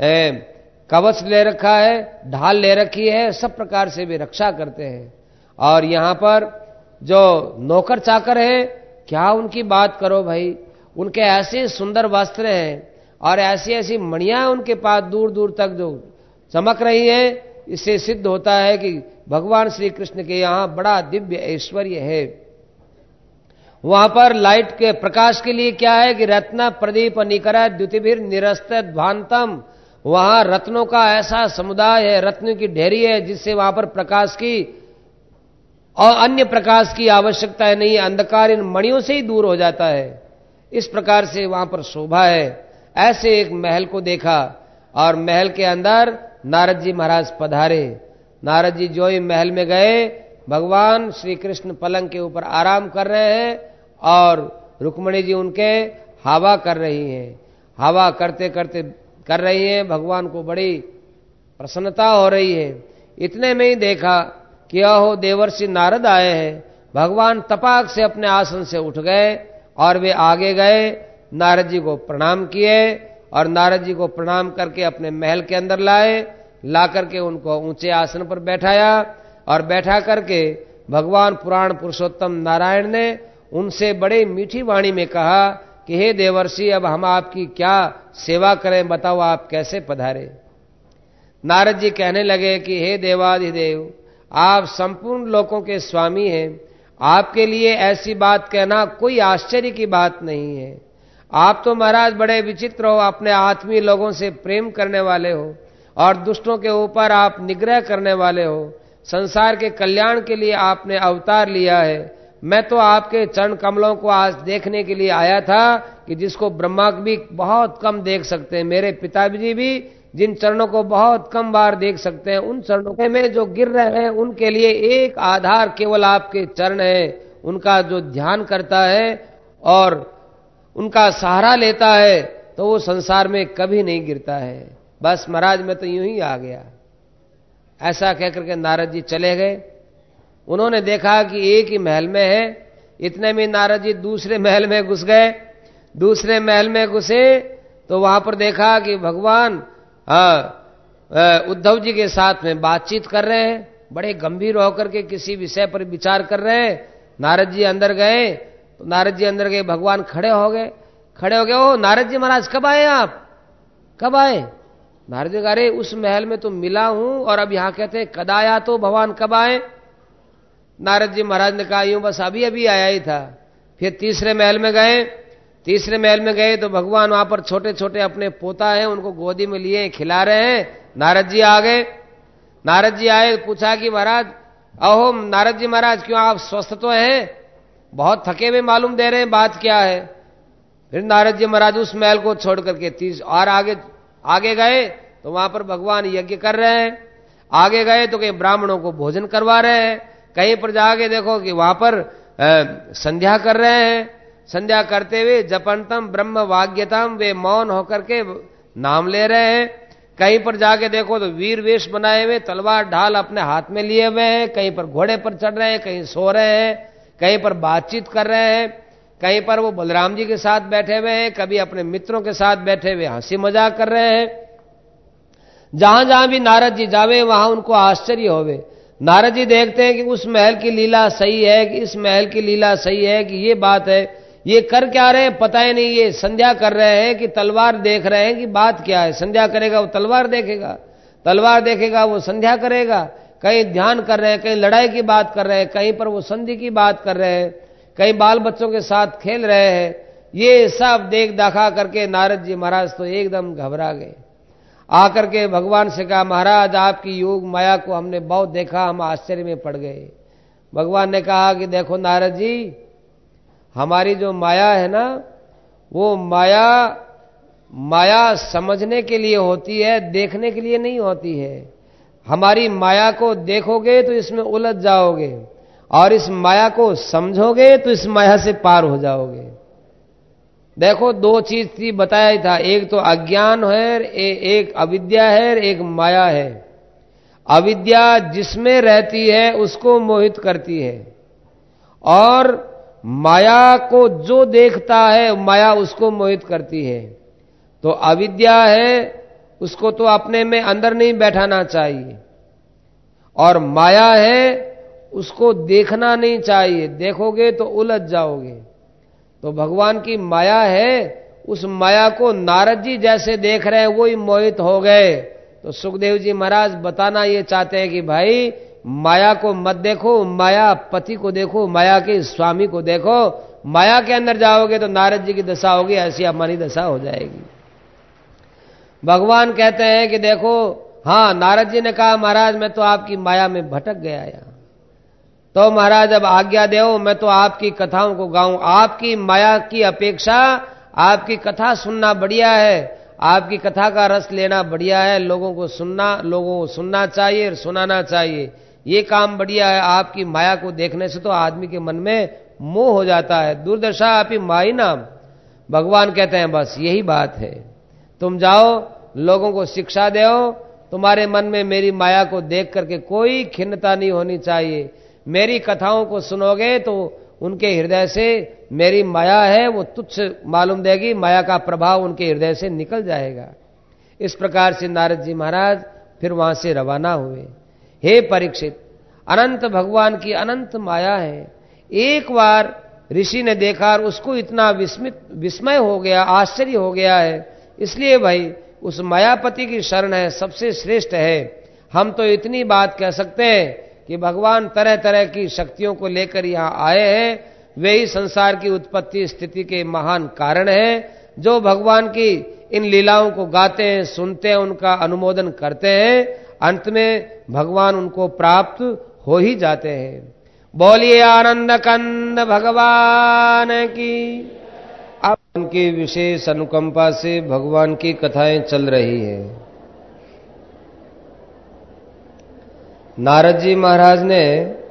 [SPEAKER 1] कवच ले रखा है, ढाल ले रखी है, सब प्रकार से वे रक्षा करते हैं। और यहां पर जो नौकर चाकर है, क्या उनकी बात करो भाई, उनके ऐसे सुंदर वस्त्र हैं और ऐसी ऐसी मणियां उनके पास दूर दूर तक जो चमक रही है। इससे सिद्ध होता है कि भगवान श्री कृष्ण के यहां बड़ा दिव्य ऐश्वर्य है। वहां पर लाइट के प्रकाश के लिए क्या है कि रत्न प्रदीप निकरा द्युतिभिर निरस्त ध्वांतम, वहां रत्नों का ऐसा समुदाय है, रत्नों की ढेरी है, जिससे वहां पर प्रकाश की और अन्य प्रकाश की आवश्यकता नहीं, अंधकार इन मणियों से ही दूर हो जाता है। इस प्रकार से वहां पर शोभा है। ऐसे एक महल को देखा, और महल के अंदर नारद जी महाराज पधारे। नारद जी जो ही महल में गए, भगवान श्री कृष्ण पलंग के ऊपर आराम कर रहे हैं, और रुक्मिणी जी उनके हवा कर रही हैं। हवा करते करते कर रही हैं, भगवान को बड़ी प्रसन्नता हो रही है। इतने में ही देखा कि अहो देवर्षि नारद आए हैं। भगवान तपाक से अपने आसन से उठ गए और वे आगे गए, नारद जी को प्रणाम किए, और नारद जी को प्रणाम करके अपने महल के अंदर लाए। ला करके उनको ऊंचे आसन पर बैठाया, और बैठा करके भगवान पुराण पुरुषोत्तम नारायण ने उनसे बड़े मीठी वाणी में कहा कि हे देवर्षि, अब हम आपकी क्या सेवा करें, बताओ आप कैसे पधारे। नारद जी कहने लगे कि हे देवाधिदेव, आप संपूर्ण लोकों के स्वामी हैं, आपके लिए ऐसी बात कहना कोई आश्चर्य की बात नहीं है। आप तो महाराज बड़े विचित्र हो, अपने आत्मीय लोगों से प्रेम करने वाले हो, और दुष्टों के ऊपर आप निग्रह करने वाले हो। संसार के कल्याण के लिए आपने अवतार लिया है। मैं तो आपके चरण कमलों को आज देखने के लिए आया था कि जिसको ब्रह्मा भी बहुत कम देख सकते हैं, मेरे पिताजी भी जिन चरणों को बहुत कम बार देख सकते हैं, उन चरणों में जो गिर रहे हैं उनके लिए एक आधार केवल आपके चरण है। उनका जो ध्यान करता है और उनका सहारा लेता है तो वो संसार में कभी नहीं गिरता है। बस महाराज मैं तो यूं ही आ गया। ऐसा कहकर के नारद जी चले गए। उन्होंने देखा कि एक ही महल में है। इतने में नारद जी दूसरे महल में घुस गए। दूसरे महल में घुसे तो वहां पर देखा कि भगवान उद्धव जी के साथ में बातचीत कर रहे हैं, बड़े गंभीर होकर के किसी विषय पर विचार कर रहे हैं। नारद जी अंदर गए तो नारद जी अंदर गए, भगवान खड़े हो गए। खड़े हो गए, ओ नारद जी महाराज कब आए आप, कब आए? नारद जी कह रहे उस महल में तो मिला हूं और अब यहां कहते हैं कद आया, तो भगवान कब आए? नारद जी महाराज ने कहा यूं बस अभी अभी आया ही था। फिर तीसरे महल में गए। तीसरे महल में गए तो भगवान वहां पर छोटे छोटे अपने पोता हैं उनको गोदी में लिए खिला रहे हैं। नारद जी आ गए। नारद जी आए, पूछा कि महाराज अहो नारद जी महाराज क्यों आप स्वस्थ तो हैं, बहुत थके हुए मालूम दे रहे हैं, बात क्या है? फिर नारद जी महाराज उस महल को छोड़ करके तीस और आगे आगे गए तो वहां पर भगवान यज्ञ कर रहे हैं। आगे गए तो कहीं ब्राह्मणों को भोजन करवा रहे हैं। कहीं पर जाके देखो कि वहां पर आ, संध्या कर रहे हैं। संध्या करते हुए जपंतम ब्रह्म वाग्यतम, वे मौन होकर के नाम ले रहे हैं। कहीं पर जाके देखो तो वीर वेश बनाए हुए तलवार ढाल अपने हाथ में लिए हुए हैं। कहीं पर घोड़े पर चढ़ रहे हैं, कहीं सो रहे हैं, कहीं पर बातचीत कर रहे हैं, कहीं पर वो बलराम जी के साथ बैठे हुए हैं, कभी अपने मित्रों के साथ बैठे हुए हंसी मजाक कर रहे हैं। जहां जहां भी नारद जी जावे वहां उनको आश्चर्य होवे। नारद जी देखते हैं कि उस महल की लीला सही है कि इस महल की लीला सही है कि ये बात है, ये कर क्या रहे हैं पता ही नहीं। ये संध्या कर रहे हैं कि तलवार देख रहे हैं कि बात क्या है। संध्या करेगा वो तलवार देखेगा, तलवार देखेगा वो संध्या करेगा। कहीं ध्यान कर रहे हैं, कहीं लड़ाई की बात कर रहे हैं, कहीं पर वो संधि की बात कर रहे हैं, कहीं बाल बच्चों के साथ खेल रहे हैं। ये सब देख दाखा करके नारद जी महाराज तो एकदम घबरा गए। आकर के भगवान से कहा महाराज आपकी योग माया को हमने बहुत देखा, हम आश्चर्य में पड़ गए। भगवान ने कहा कि देखो नारद जी, हमारी जो माया है ना, वो माया माया समझने के लिए होती है, देखने के लिए नहीं होती है। हमारी माया को देखोगे तो इसमें उलझ जाओगे और इस माया को समझोगे तो इस माया से पार हो जाओगे। देखो दो चीज थी बताया ही था, एक तो अज्ञान है, ए, एक अविद्या है, एक माया है। अविद्या जिसमें रहती है उसको मोहित करती है और माया को जो देखता है माया उसको मोहित करती है। तो अविद्या है उसको तो अपने में अंदर नहीं बैठाना चाहिए और माया है उसको देखना नहीं चाहिए, देखोगे तो उलझ जाओगे। तो भगवान की माया है, उस माया को नारद जी जैसे देख रहे हैं वही मोहित हो गए। तो सुखदेव जी महाराज बताना ये चाहते हैं कि भाई माया को मत देखो, माया पति को देखो, माया के स्वामी को देखो। माया के अंदर जाओगे तो नारद जी की दशा होगी, ऐसी हमारी दशा हो जाएगी। भगवान कहते हैं कि देखो, हाँ नारद जी ने कहा महाराज मैं तो आपकी माया में भटक गया या तो महाराज अब आज्ञा दो, मैं तो आपकी कथाओं को गाऊं। आपकी माया की अपेक्षा आपकी कथा सुनना बढ़िया है, आपकी कथा का रस लेना बढ़िया है। लोगों को सुनना लोगों को सुनना चाहिए और सुनाना चाहिए, ये काम बढ़िया है। आपकी माया को देखने से तो आदमी के मन में मोह हो जाता है। दुर्दशा आपकी माई नाम। भगवान कहते हैं बस यही बात है, तुम जाओ लोगों को शिक्षा दो। तुम्हारे मन में मेरी माया को देख करके कोई खिन्नता नहीं होनी चाहिए। मेरी कथाओं को सुनोगे तो उनके हृदय से मेरी माया है वो तुच्छ मालूम देगी, माया का प्रभाव उनके हृदय से निकल जाएगा। इस प्रकार से नारद जी महाराज फिर वहां से रवाना हुए। हे परीक्षित, अनंत भगवान की अनंत माया है। एक बार ऋषि ने देखा और उसको इतना विस्मित विस्मय हो गया, आश्चर्य हो गया है। इसलिए भाई उस मायापति की शरण है, सबसे श्रेष्ठ है। हम तो इतनी बात कह सकते हैं कि भगवान तरह तरह की शक्तियों को लेकर यहां आए हैं। वे ही संसार की उत्पत्ति स्थिति के महान कारण हैं। जो भगवान की इन लीलाओं को गाते हैं, सुनते हैं, उनका अनुमोदन करते हैं, अंत में भगवान उनको प्राप्त हो ही जाते हैं। बोलिए आनंद कंद भगवान की। अब उनकी विशेष अनुकंपा से भगवान की कथाएं चल रही है। नारद जी महाराज ने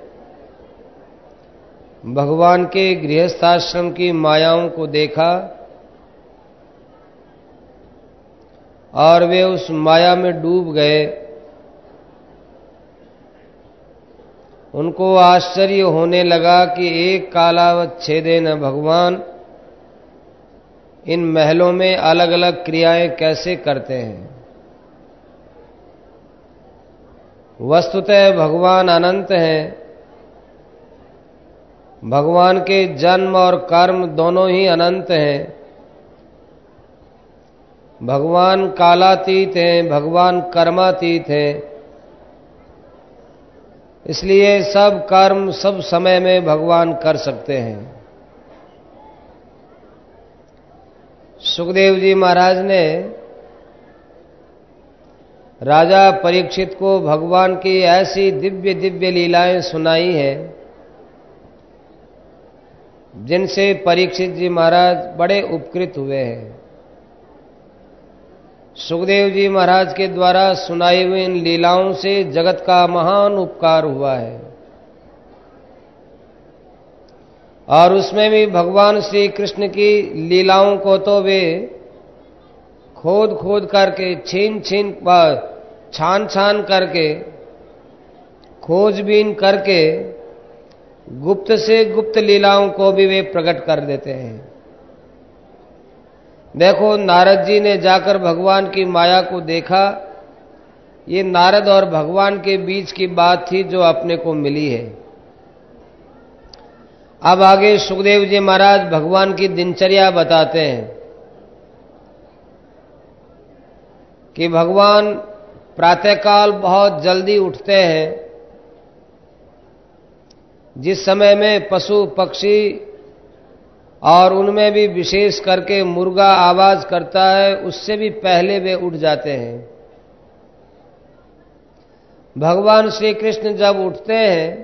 [SPEAKER 1] भगवान के गृहस्थाश्रम की मायाओं को देखा और वे उस माया में डूब गए। उनको आश्चर्य होने लगा कि एक कालावच्छेदेन भगवान इन महलों में अलग अलग क्रियाएं कैसे करते हैं। वस्तुतः भगवान अनंत हैं। भगवान के जन्म और कर्म दोनों ही अनंत हैं। भगवान कालातीत हैं, भगवान कर्मातीत हैं। इसलिए सब कर्म सब समय में भगवान कर सकते हैं। सुखदेव जी महाराज ने राजा परीक्षित को भगवान की ऐसी दिव्य दिव्य लीलाएं सुनाई हैं जिनसे परीक्षित जी महाराज बड़े उपकृत हुए हैं। सुखदेव जी महाराज के द्वारा सुनाई हुई इन लीलाओं से जगत का महान उपकार हुआ है। और उसमें भी भगवान श्री कृष्ण की लीलाओं को तो वे खोद खोद करके, छीन छीन छान छान करके, खोजबीन करके गुप्त से गुप्त लीलाओं को भी वे प्रकट कर देते हैं। देखो, नारद जी ने जाकर भगवान की माया को देखा। ये नारद और भगवान के बीच की बात थी जो अपने को मिली है। अब आगे सुखदेव जी महाराज भगवान की दिनचर्या बताते हैं कि भगवान प्रातःकाल बहुत जल्दी उठते हैं। जिस समय में पशु पक्षी और उनमें भी विशेष करके मुर्गा आवाज करता है, उससे भी पहले वे उठ जाते हैं। भगवान श्री कृष्ण जब उठते हैं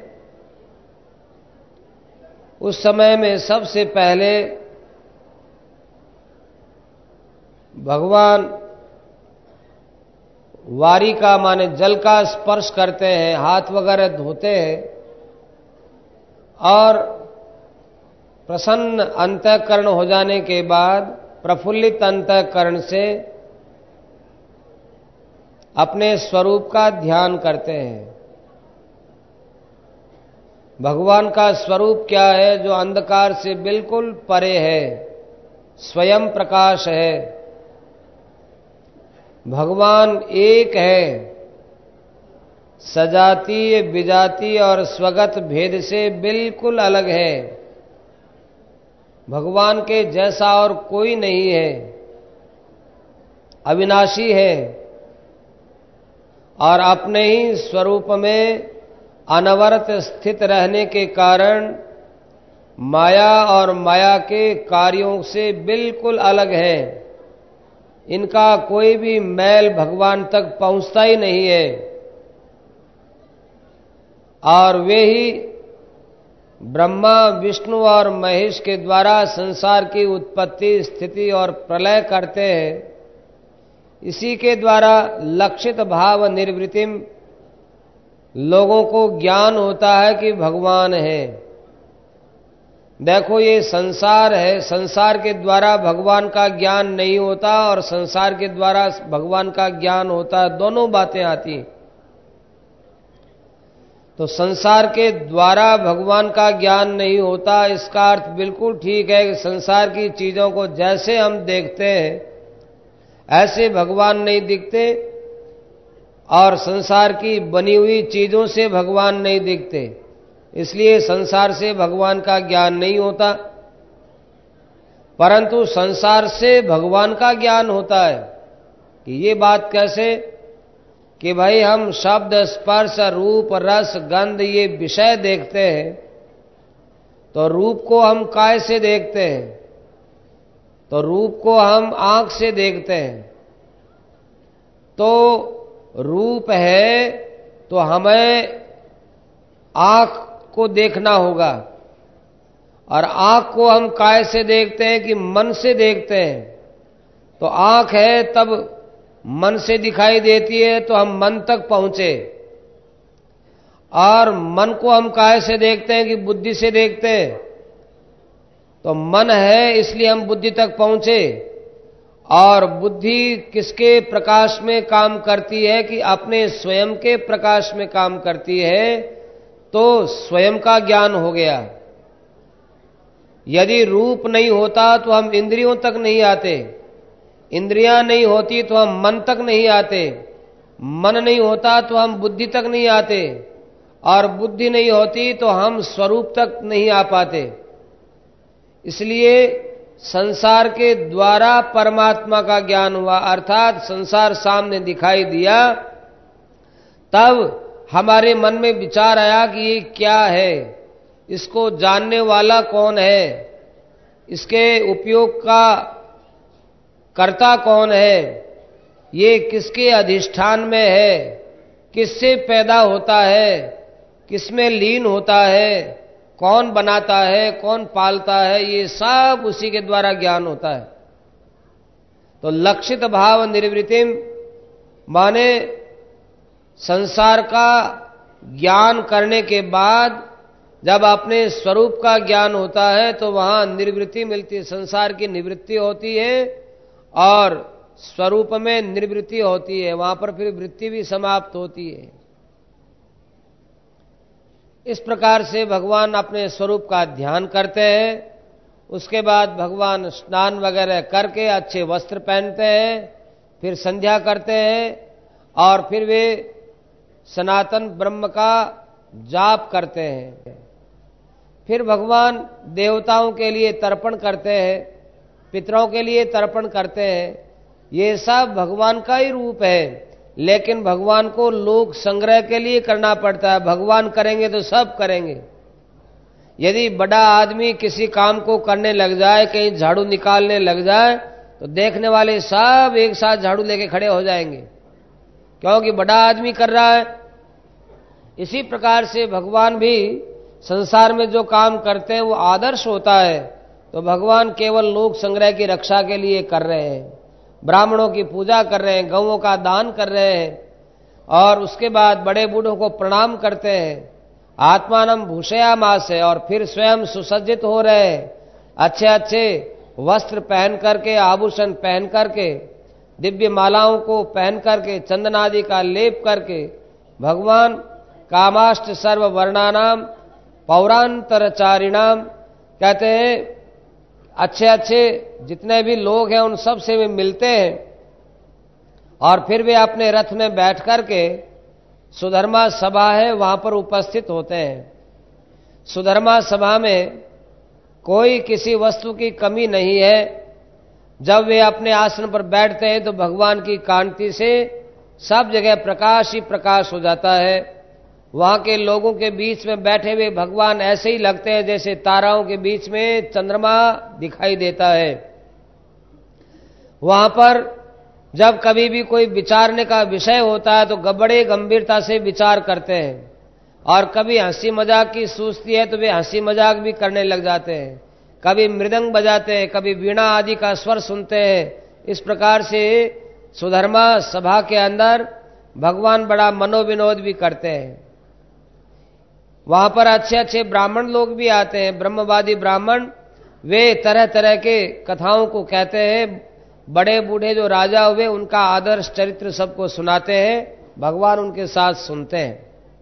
[SPEAKER 1] उस समय में सबसे पहले भगवान वारी का माने जल का स्पर्श करते हैं, हाथ वगैरह धोते हैं और प्रसन्न अंतःकरण हो जाने के बाद प्रफुल्लित अंतःकरण से अपने स्वरूप का ध्यान करते हैं। भगवान का स्वरूप क्या है? जो अंधकार से बिल्कुल परे है, स्वयं प्रकाश है। भगवान एक है, सजातीय विजातीय और स्वगत भेद से बिल्कुल अलग है। भगवान के जैसा और कोई नहीं है, अविनाशी है और अपने ही स्वरूप में अनवरत स्थित रहने के कारण माया और माया के कार्यों से बिल्कुल अलग है। इनका कोई भी मैल भगवान तक पहुंचता ही नहीं है। और वे ही ब्रह्मा विष्णु और महेश के द्वारा संसार की उत्पत्ति स्थिति और प्रलय करते हैं। इसी के द्वारा लक्षित भाव निर्वृत्तिम लोगों को ज्ञान होता है कि भगवान है। देखो, ये संसार है, संसार के द्वारा भगवान का ज्ञान नहीं होता और संसार के द्वारा भगवान का ज्ञान होता है, दोनों बातें आती। तो संसार के द्वारा भगवान का ज्ञान नहीं होता, इसका अर्थ बिल्कुल ठीक है कि संसार की चीजों को जैसे हम देखते हैं ऐसे भगवान नहीं दिखते और संसार की बनी हुई चीजों से भगवान नहीं दिखते। इसलिए संसार से भगवान का ज्ञान नहीं होता, परंतु संसार से भगवान का ज्ञान होता है। कि ये बात कैसे कि भाई हम शब्द स्पर्श रूप रस गंध ये विषय देखते हैं, तो रूप को हम काय से देखते हैं? तो रूप को हम आंख से देखते हैं। तो रूप है तो हमें आंख को देखना होगा। और आंख को हम काय से देखते हैं कि मन से देखते हैं। तो आंख है तब मन से दिखाई देती है तो हम मन तक पहुंचे, और मन को हम काय से देखते हैं कि बुद्धि से देखते हैं। तो मन है इसलिए हम बुद्धि तक पहुंचे। और बुद्धि किसके प्रकाश में काम करती है कि अपने स्वयं के प्रकाश में काम करती है, तो स्वयं का ज्ञान हो गया। यदि रूप नहीं होता तो हम इंद्रियों तक नहीं आते, इंद्रियां नहीं होती तो हम मन तक नहीं आते, मन नहीं होता तो हम बुद्धि तक नहीं आते, और बुद्धि नहीं होती तो हम स्वरूप तक नहीं आ पाते। इसलिए संसार के द्वारा परमात्मा का ज्ञान हुआ, अर्थात संसार सामने दिखाई दिया, तब हमारे मन में विचार आया कि ये क्या है, इसको जानने वाला कौन है, इसके उपयोग का कर्ता कौन है, ये किसके अधिष्ठान में है, किससे पैदा होता है, किसमें लीन होता है, कौन बनाता है, कौन पालता है, ये सब उसी के द्वारा ज्ञान होता है। तो लक्षित भाव निर्वृत्तिम माने संसार का ज्ञान करने के बाद जब अपने स्वरूप का ज्ञान होता है तो वहां निर्वृत्ति मिलती है, संसार की निवृत्ति होती है और स्वरूप में निर्वृत्ति होती है, वहां पर फिर वृत्ति भी समाप्त होती है। इस प्रकार से भगवान अपने स्वरूप का ध्यान करते हैं। उसके बाद भगवान स्नान वगैरह करके अच्छे वस्त्र पहनते हैं, फिर संध्या करते हैं, और फिर वे सनातन ब्रह्म का जाप करते हैं। फिर भगवान देवताओं के लिए तर्पण करते हैं, पितरों के लिए तर्पण करते हैं। ये सब भगवान का ही रूप है, लेकिन भगवान को लोक संग्रह के लिए करना पड़ता है। भगवान करेंगे तो सब करेंगे। यदि बड़ा आदमी किसी काम को करने लग जाए, कहीं झाड़ू निकालने लग जाए, तो देखने वाले सब एक साथ झाड़ू लेके खड़े हो जाएंगे, क्योंकि बड़ा आदमी कर रहा है। इसी प्रकार से भगवान भी संसार में जो काम करते हैं वो आदर्श होता है। तो भगवान केवल लोक संग्रह की रक्षा के लिए कर रहे हैं, ब्राह्मणों की पूजा कर रहे हैं, गौओं का दान कर रहे हैं, और उसके बाद बड़े बूढ़ों को प्रणाम करते हैं। आत्मानम भूषयामास है, और फिर स्वयं सुसज्जित हो रहे हैं, अच्छे अच्छे वस्त्र पहन करके, आभूषण पहन करके, दिव्य मालाओं को पहन करके, चंदन आदि का लेप करके भगवान कामाष्ट सर्व वर्णानाम पौरांतरचारिणाम कहते हैं, अच्छे अच्छे जितने भी लोग हैं उन सब से वे मिलते हैं, और फिर वे अपने रथ में बैठ करके सुधर्मा सभा है वहां पर उपस्थित होते हैं। सुधर्मा सभा में कोई किसी वस्तु की कमी नहीं है। जब वे अपने आसन पर बैठते हैं तो भगवान की कांति से सब जगह प्रकाश ही प्रकाश हो जाता है। वहां के लोगों के बीच में बैठे हुए भगवान ऐसे ही लगते हैं जैसे ताराओं के बीच में चंद्रमा दिखाई देता है। वहां पर जब कभी भी कोई विचारने का विषय होता है तो बड़े गंभीरता से विचार करते हैं, और कभी हंसी मजाक की सूझती है तो वे हंसी मजाक भी करने लग जाते हैं, कभी मृदंग बजाते हैं, कभी वीणा आदि का स्वर सुनते हैं। इस प्रकार से सुधर्मा सभा के अंदर भगवान बड़ा मनोविनोद भी करते हैं। वहां पर अच्छे अच्छे ब्राह्मण लोग भी आते हैं, ब्रह्मवादी ब्राह्मण। वे तरह तरह के कथाओं को कहते हैं, बड़े बूढ़े जो राजा हुए उनका आदर्श चरित्र सबको सुनाते हैं, भगवान उनके साथ सुनते हैं।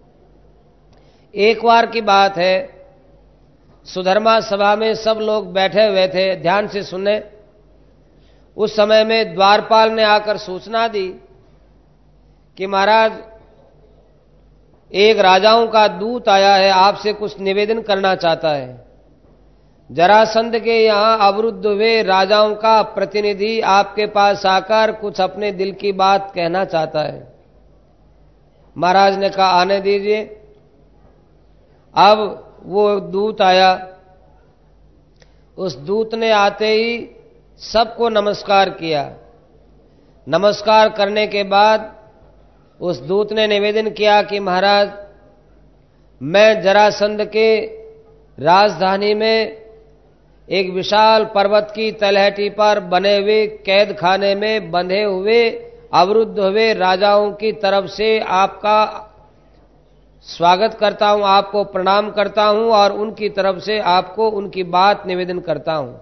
[SPEAKER 1] एक बार की बात है, सुधर्मा सभा में सब लोग बैठे हुए थे ध्यान से सुनने। उस समय में द्वारपाल ने आकर सूचना दी कि महाराज एक राजाओं का दूत आया है, आपसे कुछ निवेदन करना चाहता है। जरासंध के यहां अवरुद्ध हुए राजाओं का प्रतिनिधि आपके पास आकर कुछ अपने दिल की बात कहना चाहता है। महाराज ने कहा आने दीजिए। अब वो दूत आया। उस दूत ने आते ही सबको नमस्कार किया। नमस्कार करने के बाद उस दूत ने निवेदन किया कि महाराज मैं जरासंध के राजधानी में एक विशाल पर्वत की तलहटी पर बने हुए कैद खाने में बंधे हुए अवरुद्ध हुए राजाओं की तरफ से आपका स्वागत करता हूं, आपको प्रणाम करता हूं और उनकी तरफ से आपको उनकी बात निवेदन करता हूं।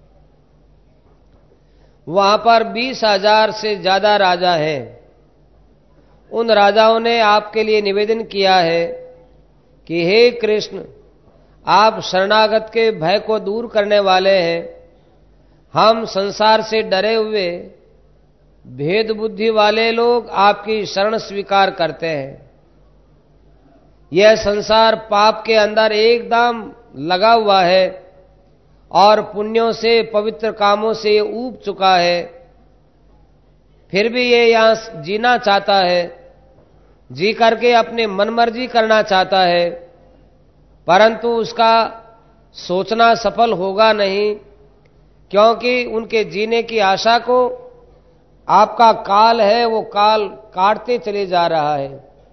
[SPEAKER 1] वहां पर बीस हजार से ज्यादा राजा हैं। उन राजाओं ने आपके लिए निवेदन किया है कि हे कृष्ण, आप शरणागत के भय को दूर करने वाले हैं। हम संसार से डरे हुए भेद बुद्धि वाले लोग आपकी शरण स्वीकार करते हैं। यह संसार पाप के अंदर एकदम लगा हुआ है और पुण्यों से पवित्र कामों से ऊब चुका है। फिर भी ये यहां जीना चाहता है, जी करके अपने मनमर्जी करना चाहता है, परंतु उसका सोचना सफल होगा नहीं, क्योंकि उनके जीने की आशा को आपका काल है वो काल काटते चले जा रहा है।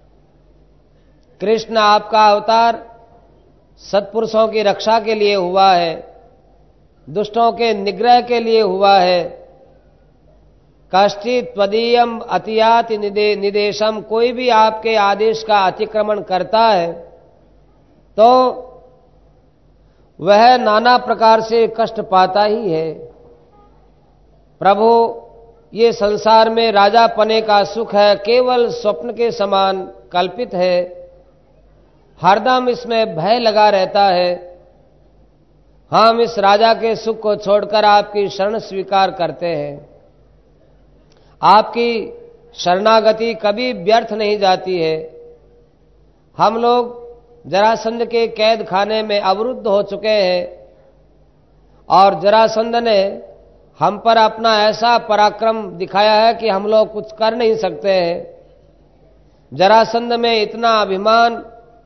[SPEAKER 1] कृष्ण आपका अवतार सत्पुरुषों की रक्षा के लिए हुआ है, दुष्टों के निग्रह के लिए हुआ है। कश्चित् त्वदीयम अतियाति निदे, निदेशम, कोई भी आपके आदेश का अतिक्रमण करता है तो वह नाना प्रकार से कष्ट पाता ही है। प्रभु, ये संसार में राजा पने का सुख है केवल स्वप्न के समान कल्पित है। हरदम इसमें भय लगा रहता है। हम इस राजा के सुख को छोड़कर आपकी शरण स्वीकार करते हैं। आपकी शरणागति कभी व्यर्थ नहीं जाती है। हम लोग जरासंध के कैद खाने में अवरुद्ध हो चुके हैं और जरासंध ने हम पर अपना ऐसा पराक्रम दिखाया है कि हम लोग कुछ कर नहीं सकते हैं। जरासंध में इतना अभिमान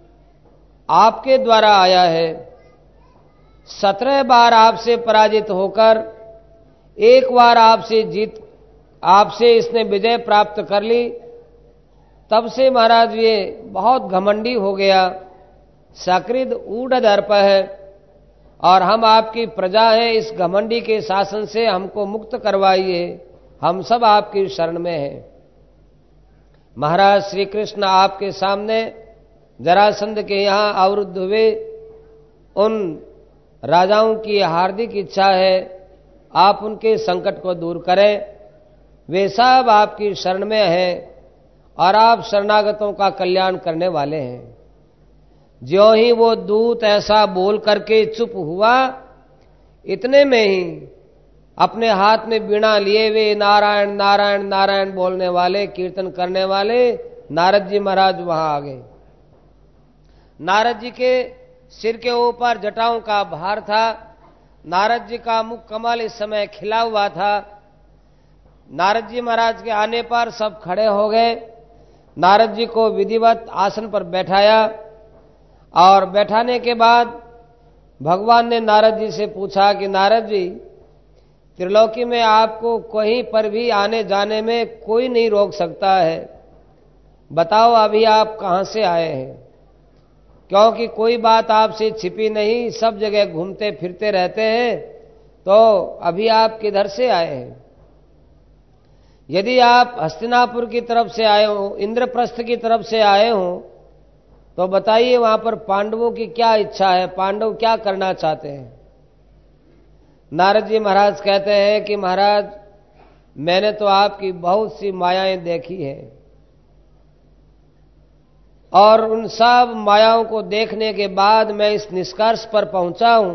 [SPEAKER 1] आपके द्वारा आया है। सत्रह बार आपसे पराजित होकर एक बार आपसे जीत आपसे इसने विजय प्राप्त कर ली। तब से महाराज ये बहुत घमंडी हो गया, सकृद ऊढ़ दर्प है और हम आपकी प्रजा हैं। इस घमंडी के शासन से हमको मुक्त करवाइए, हम सब आपकी शरण में हैं। महाराज श्री कृष्ण आपके सामने जरासंध के यहां अवरुद्ध हुए उन राजाओं की हार्दिक इच्छा है आप उनके संकट को दूर करें। वे सब आपकी शरण में हैं और आप शरणागतों का कल्याण करने वाले हैं। ज्यों ही वो दूत ऐसा बोल करके चुप हुआ, इतने में ही अपने हाथ में बीणा लिए वे नारायण नारायण नारायण बोलने वाले, कीर्तन करने वाले नारद जी महाराज वहां आ गए। नारद जी के सिर के ऊपर जटाओं का भार था। नारद जी का मुख कमल इस समय खिला हुआ था। नारद जी महाराज के आने पर सब खड़े हो गए। नारद जी को विधिवत आसन पर बैठाया और बैठाने के बाद भगवान ने नारद जी से पूछा कि नारद जी, त्रिलोकी में आपको कहीं पर भी आने जाने में कोई नहीं रोक सकता है। बताओ अभी आप कहां से आए हैं, क्योंकि कोई बात आपसे छिपी नहीं, सब जगह घूमते फिरते रहते हैं। तो अभी आप किधर से आए हैं? यदि आप हस्तिनापुर की तरफ से आए हो, इंद्रप्रस्थ की तरफ से आए हो, तो बताइए वहां पर पांडवों की क्या इच्छा है, पांडव क्या करना चाहते हैं? नारद जी महाराज कहते हैं कि महाराज, मैंने तो आपकी बहुत सी मायाएं देखी है और उन सब मायाओं को देखने के बाद मैं इस निष्कर्ष पर पहुंचा हूं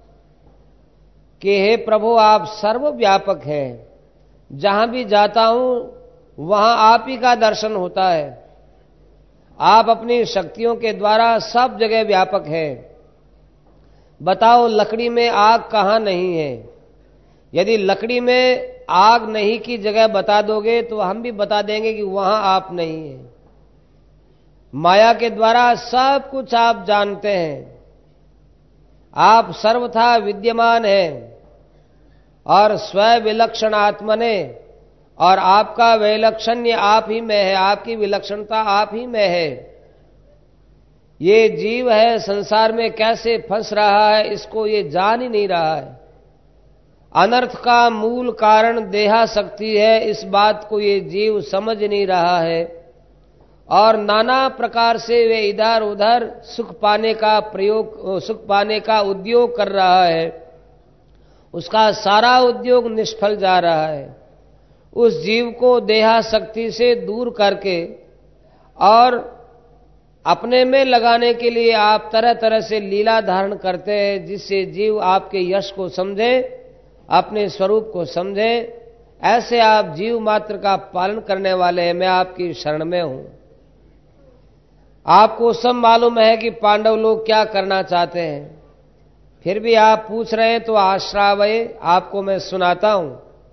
[SPEAKER 1] कि हे प्रभु, आप सर्वव्यापक हैं। जहां भी जाता हूं वहां आप ही का दर्शन होता है। आप अपनी शक्तियों के द्वारा सब जगह व्यापक हैं। बताओ लकड़ी में आग कहां नहीं है? यदि लकड़ी में आग नहीं की जगह बता दोगे तो हम भी बता देंगे कि वहां आप नहीं है। माया के द्वारा सब कुछ आप जानते हैं। आप सर्वथा विद्यमान हैं और स्वयं विलक्षण आत्मने, और आपका वैलक्षण्य आप ही में है, आपकी विलक्षणता आप ही में है। ये जीव है संसार में कैसे फंस रहा है इसको ये जान ही नहीं रहा है। अनर्थ का मूल कारण देहासक्ति है, इस बात को ये जीव समझ नहीं रहा है और नाना प्रकार से वे इधर उधर सुख पाने का प्रयोग सुख पाने का उद्योग कर रहा है। उसका सारा उद्योग निष्फल जा रहा है। उस जीव को देहासक्ति से दूर करके और अपने में लगाने के लिए आप तरह तरह से लीला धारण करते हैं, जिससे जीव आपके यश को समझे, अपने स्वरूप को समझे। ऐसे आप जीव मात्र का पालन करने वाले हैं। मैं आपकी शरण में हूं। आपको सब मालूम है कि पांडव लोग क्या करना चाहते हैं, फिर भी आप पूछ रहे हैं तो आश्रावय आपको मैं सुनाता हूं।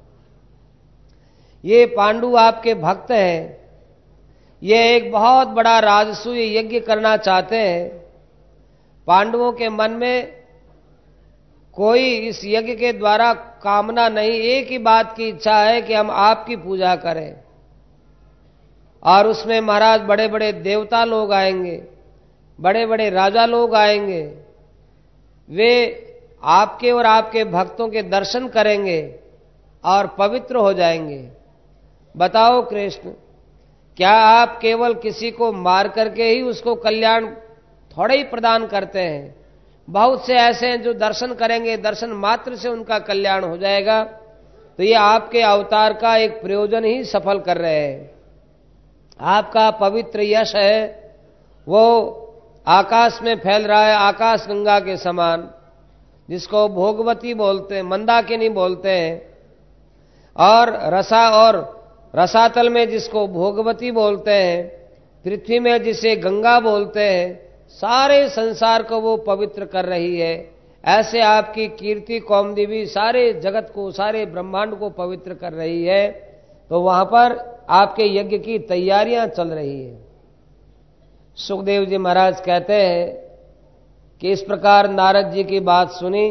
[SPEAKER 1] ये पांडु आपके भक्त हैं। ये एक बहुत बड़ा राजसूय यज्ञ करना चाहते हैं। पांडवों के मन में कोई इस यज्ञ के द्वारा कामना नहीं, एक ही बात की इच्छा है कि हम आपकी पूजा करें। और उसमें महाराज बड़े बड़े देवता लोग आएंगे, बड़े बड़े राजा लोग आएंगे। वे आपके और आपके भक्तों के दर्शन करेंगे और पवित्र हो जाएंगे। बताओ कृष्ण, क्या आप केवल किसी को मार करके ही उसको कल्याण थोड़े ही प्रदान करते हैं? बहुत से ऐसे हैं जो दर्शन करेंगे, दर्शन मात्र से उनका कल्याण हो जाएगा। तो ये आपके अवतार का एक प्रयोजन ही सफल कर रहे हैं। आपका पवित्र यश है वो आकाश में फैल रहा है, आकाश गंगा के समान, जिसको भोगवती बोलते हैं, मंदाकिनी बोलते हैं। और रसा और रसातल में जिसको भोगवती बोलते हैं, पृथ्वी में जिसे गंगा बोलते हैं, सारे संसार को वो पवित्र कर रही है। ऐसे आपकी कीर्ति कौमुदी सारे जगत को, सारे ब्रह्मांड को पवित्र कर रही है। तो वहां पर आपके यज्ञ की तैयारियां चल रही है। सुखदेव जी महाराज कहते हैं कि इस प्रकार नारद जी की बात सुनी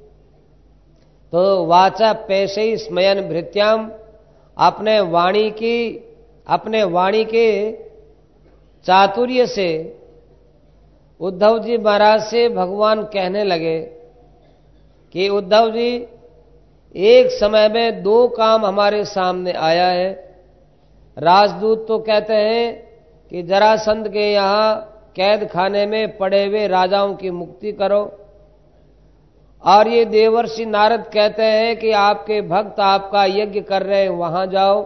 [SPEAKER 1] तो वाचा पैसे स्मयन भृत्याम, अपने वाणी की अपने वाणी के चातुर्य से उद्धव जी महाराज से भगवान कहने लगे कि उद्धव जी, एक समय में दो काम हमारे सामने आया है। राजदूत तो कहते हैं कि जरासंध के यहां कैद खाने में पड़े हुए राजाओं की मुक्ति करो, और ये देवर्षि नारद कहते हैं कि आपके भक्त आपका यज्ञ कर रहे हैं, वहां जाओ।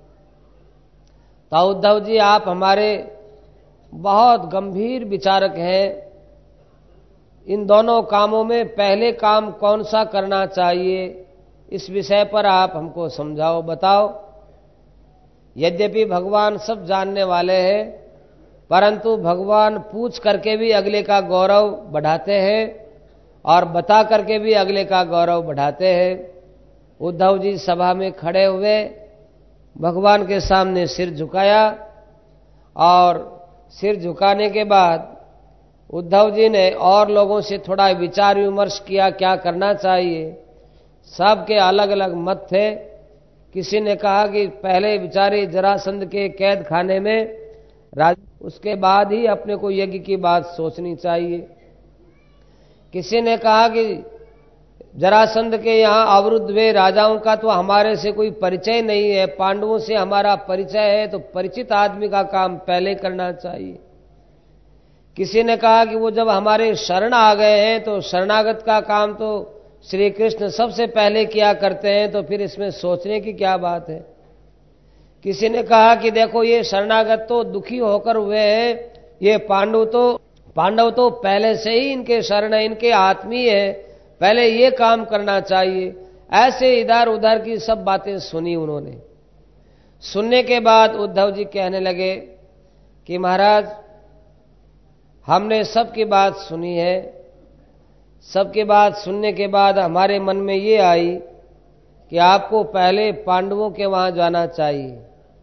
[SPEAKER 1] तो उद्धव जी, आप हमारे बहुत गंभीर विचारक हैं। इन दोनों कामों में पहले काम कौन सा करना चाहिए, इस विषय पर आप हमको समझाओ, बताओ। यद्यपि भगवान सब जानने वाले हैं, परंतु भगवान पूछ करके भी अगले का गौरव बढ़ाते हैं और बता करके भी अगले का गौरव बढ़ाते हैं। उद्धव जी सभा में खड़े हुए भगवान के सामने सिर झुकाया, और सिर झुकाने के बाद उद्धव जी ने और लोगों से थोड़ा विचार विमर्श किया क्या करना चाहिए। सबके अलग अलग मत थे। किसी ने कहा कि पहले बेचारे जरासंध के कैद खाने में राज, उसके बाद ही अपने को यज्ञ की बात सोचनी चाहिए। किसी ने कहा कि जरासंध के यहाँ अवरुद्ध हुए राजाओं का तो हमारे से कोई परिचय नहीं है, पांडवों से हमारा परिचय है, तो परिचित आदमी का काम पहले करना चाहिए। किसी ने कहा कि वो जब हमारे शरण आ गए हैं तो शरणागत का काम तो श्री कृष्ण सबसे पहले किया करते हैं, तो फिर इसमें सोचने की क्या बात है। किसी ने कहा कि देखो ये शरणागत तो दुखी होकर हुए हैं, ये पांडव तो पांडव तो पहले से ही इनके शरण है, इनके आत्मीय है, पहले ये काम करना चाहिए। ऐसे इधर उधर की सब बातें सुनी उन्होंने। सुनने के बाद उद्धव जी कहने लगे कि महाराज, हमने सबकी बात सुनी है। सबकी बात सुनने के बाद हमारे मन में ये आई कि आपको पहले पांडवों के वहां जाना चाहिए,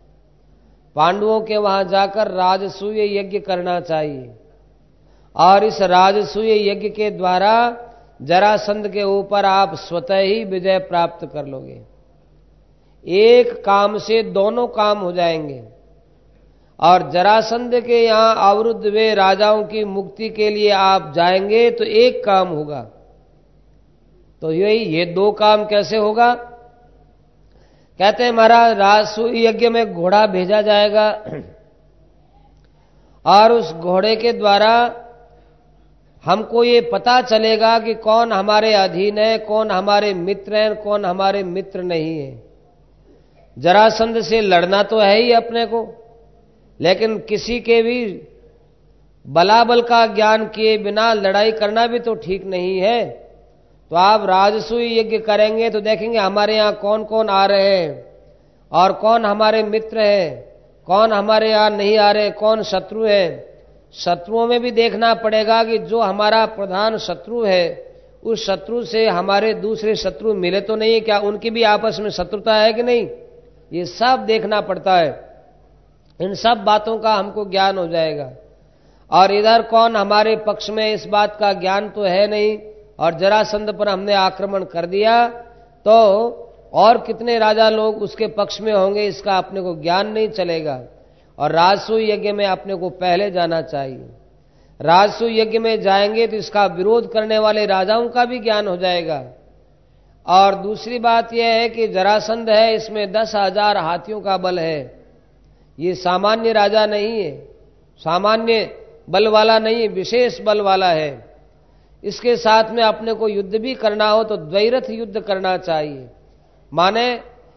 [SPEAKER 1] पांडवों के वहां जाकर राजसूय यज्ञ करना चाहिए, और इस राजसूय यज्ञ के द्वारा जरासंध के ऊपर आप स्वतः ही विजय प्राप्त कर लोगे। एक काम से दोनों काम हो जाएंगे। और जरासंध के यहां अवरुद्ध वे राजाओं की मुक्ति के लिए आप जाएंगे तो एक काम होगा। तो यही ये दो काम कैसे होगा? कहते हैं महाराज राजसूय यज्ञ में घोड़ा भेजा जाएगा और उस घोड़े के द्वारा हमको ये पता चलेगा कि कौन हमारे अधीन है, कौन हमारे मित्र हैं, कौन हमारे मित्र नहीं है। जरासंध से लड़ना तो है ही अपने को, लेकिन किसी के भी बलाबल का ज्ञान किए बिना लड़ाई करना भी तो ठीक नहीं है। तो आप राजसूय यज्ञ करेंगे तो देखेंगे हमारे यहां कौन कौन आ रहे हैं और कौन हमारे मित्र हैं, कौन हमारे यहां नहीं आ रहे, कौन शत्रु है। शत्रुओं में भी देखना पड़ेगा कि जो हमारा प्रधान शत्रु है उस शत्रु से हमारे दूसरे शत्रु मिले तो नहीं है क्या, उनकी भी आपस में शत्रुता है कि नहीं, ये सब देखना पड़ता है। इन सब बातों का हमको ज्ञान हो जाएगा। और इधर कौन हमारे पक्ष में, इस बात का ज्ञान तो है नहीं, और जरासंध पर हमने आक्रमण कर दिया तो और कितने राजा लोग उसके पक्ष में होंगे इसका अपने को ज्ञान नहीं चलेगा। और राजसूय यज्ञ में अपने को पहले जाना चाहिए। राजसूय यज्ञ में जाएंगे तो इसका विरोध करने वाले राजाओं का भी ज्ञान हो जाएगा। और दूसरी बात यह है कि जरासंध है, इसमें दस हजार हाथियों का बल है। ये सामान्य राजा नहीं है, सामान्य बल वाला नहीं है, विशेष बल वाला है। इसके साथ में अपने को युद्ध भी करना हो तो द्वैरथ युद्ध करना चाहिए, माने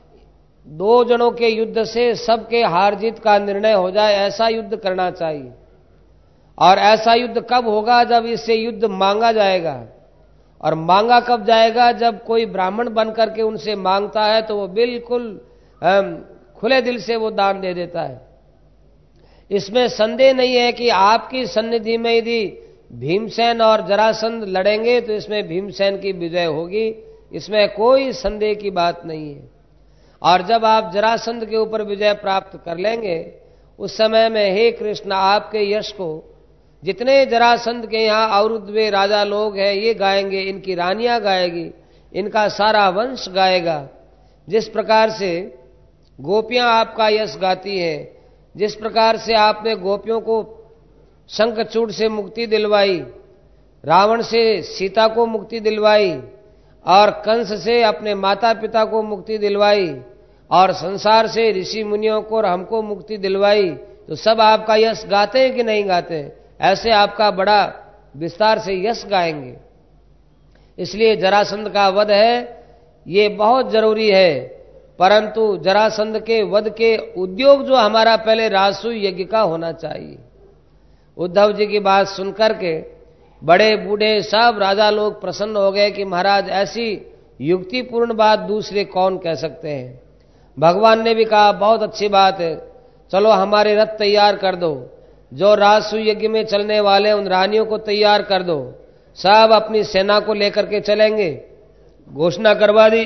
[SPEAKER 1] दो जनों के युद्ध से सबके हार जीत का निर्णय हो जाए, ऐसा युद्ध करना चाहिए। और ऐसा युद्ध कब होगा? जब इससे युद्ध मांगा जाएगा। और मांगा कब जाएगा? जब कोई ब्राह्मण बनकर के उनसे मांगता है तो वो बिल्कुल खुले दिल से वो दान दे देता है। इसमें संदेह नहीं है कि आपकी सन्निधि में यदि भीमसेन और जरासंध लड़ेंगे तो इसमें भीमसेन की विजय होगी, इसमें कोई संदेह की बात नहीं है। और जब आप जरासंध के ऊपर विजय प्राप्त कर लेंगे उस समय में हे कृष्ण आपके यश को जितने जरासंध के यहाँ अवरुद्ध वे राजा लोग हैं ये गाएंगे, इनकी रानियां गाएगी, इनका सारा वंश गाएगा। जिस प्रकार से गोपियां आपका यश गाती हैं, जिस प्रकार से आपने गोपियों को शंखचूड़ से मुक्ति दिलवाई, रावण से सीता को मुक्ति दिलवाई, और कंस से अपने माता पिता को मुक्ति दिलवाई, और संसार से ऋषि मुनियों को और हमको मुक्ति दिलवाई, तो सब आपका यश गाते हैं कि नहीं गाते? ऐसे आपका बड़ा विस्तार से यश गाएंगे। इसलिए जरासंध का वध है ये बहुत जरूरी है, परंतु जरासंध के वध के उद्योग जो हमारा पहले राजसूय यज्ञ का होना चाहिए। उद्धव जी की बात सुनकर के बड़े बूढ़े सब राजा लोग प्रसन्न हो गए कि महाराज ऐसी युक्तिपूर्ण बात दूसरे कौन कह सकते हैं। भगवान ने भी कहा बहुत अच्छी बात है, चलो हमारे रथ तैयार कर दो, जो राजसूय यज्ञ में चलने वाले उन रानियों को तैयार कर दो, सब अपनी सेना को लेकर के चलेंगे। घोषणा करवा दी।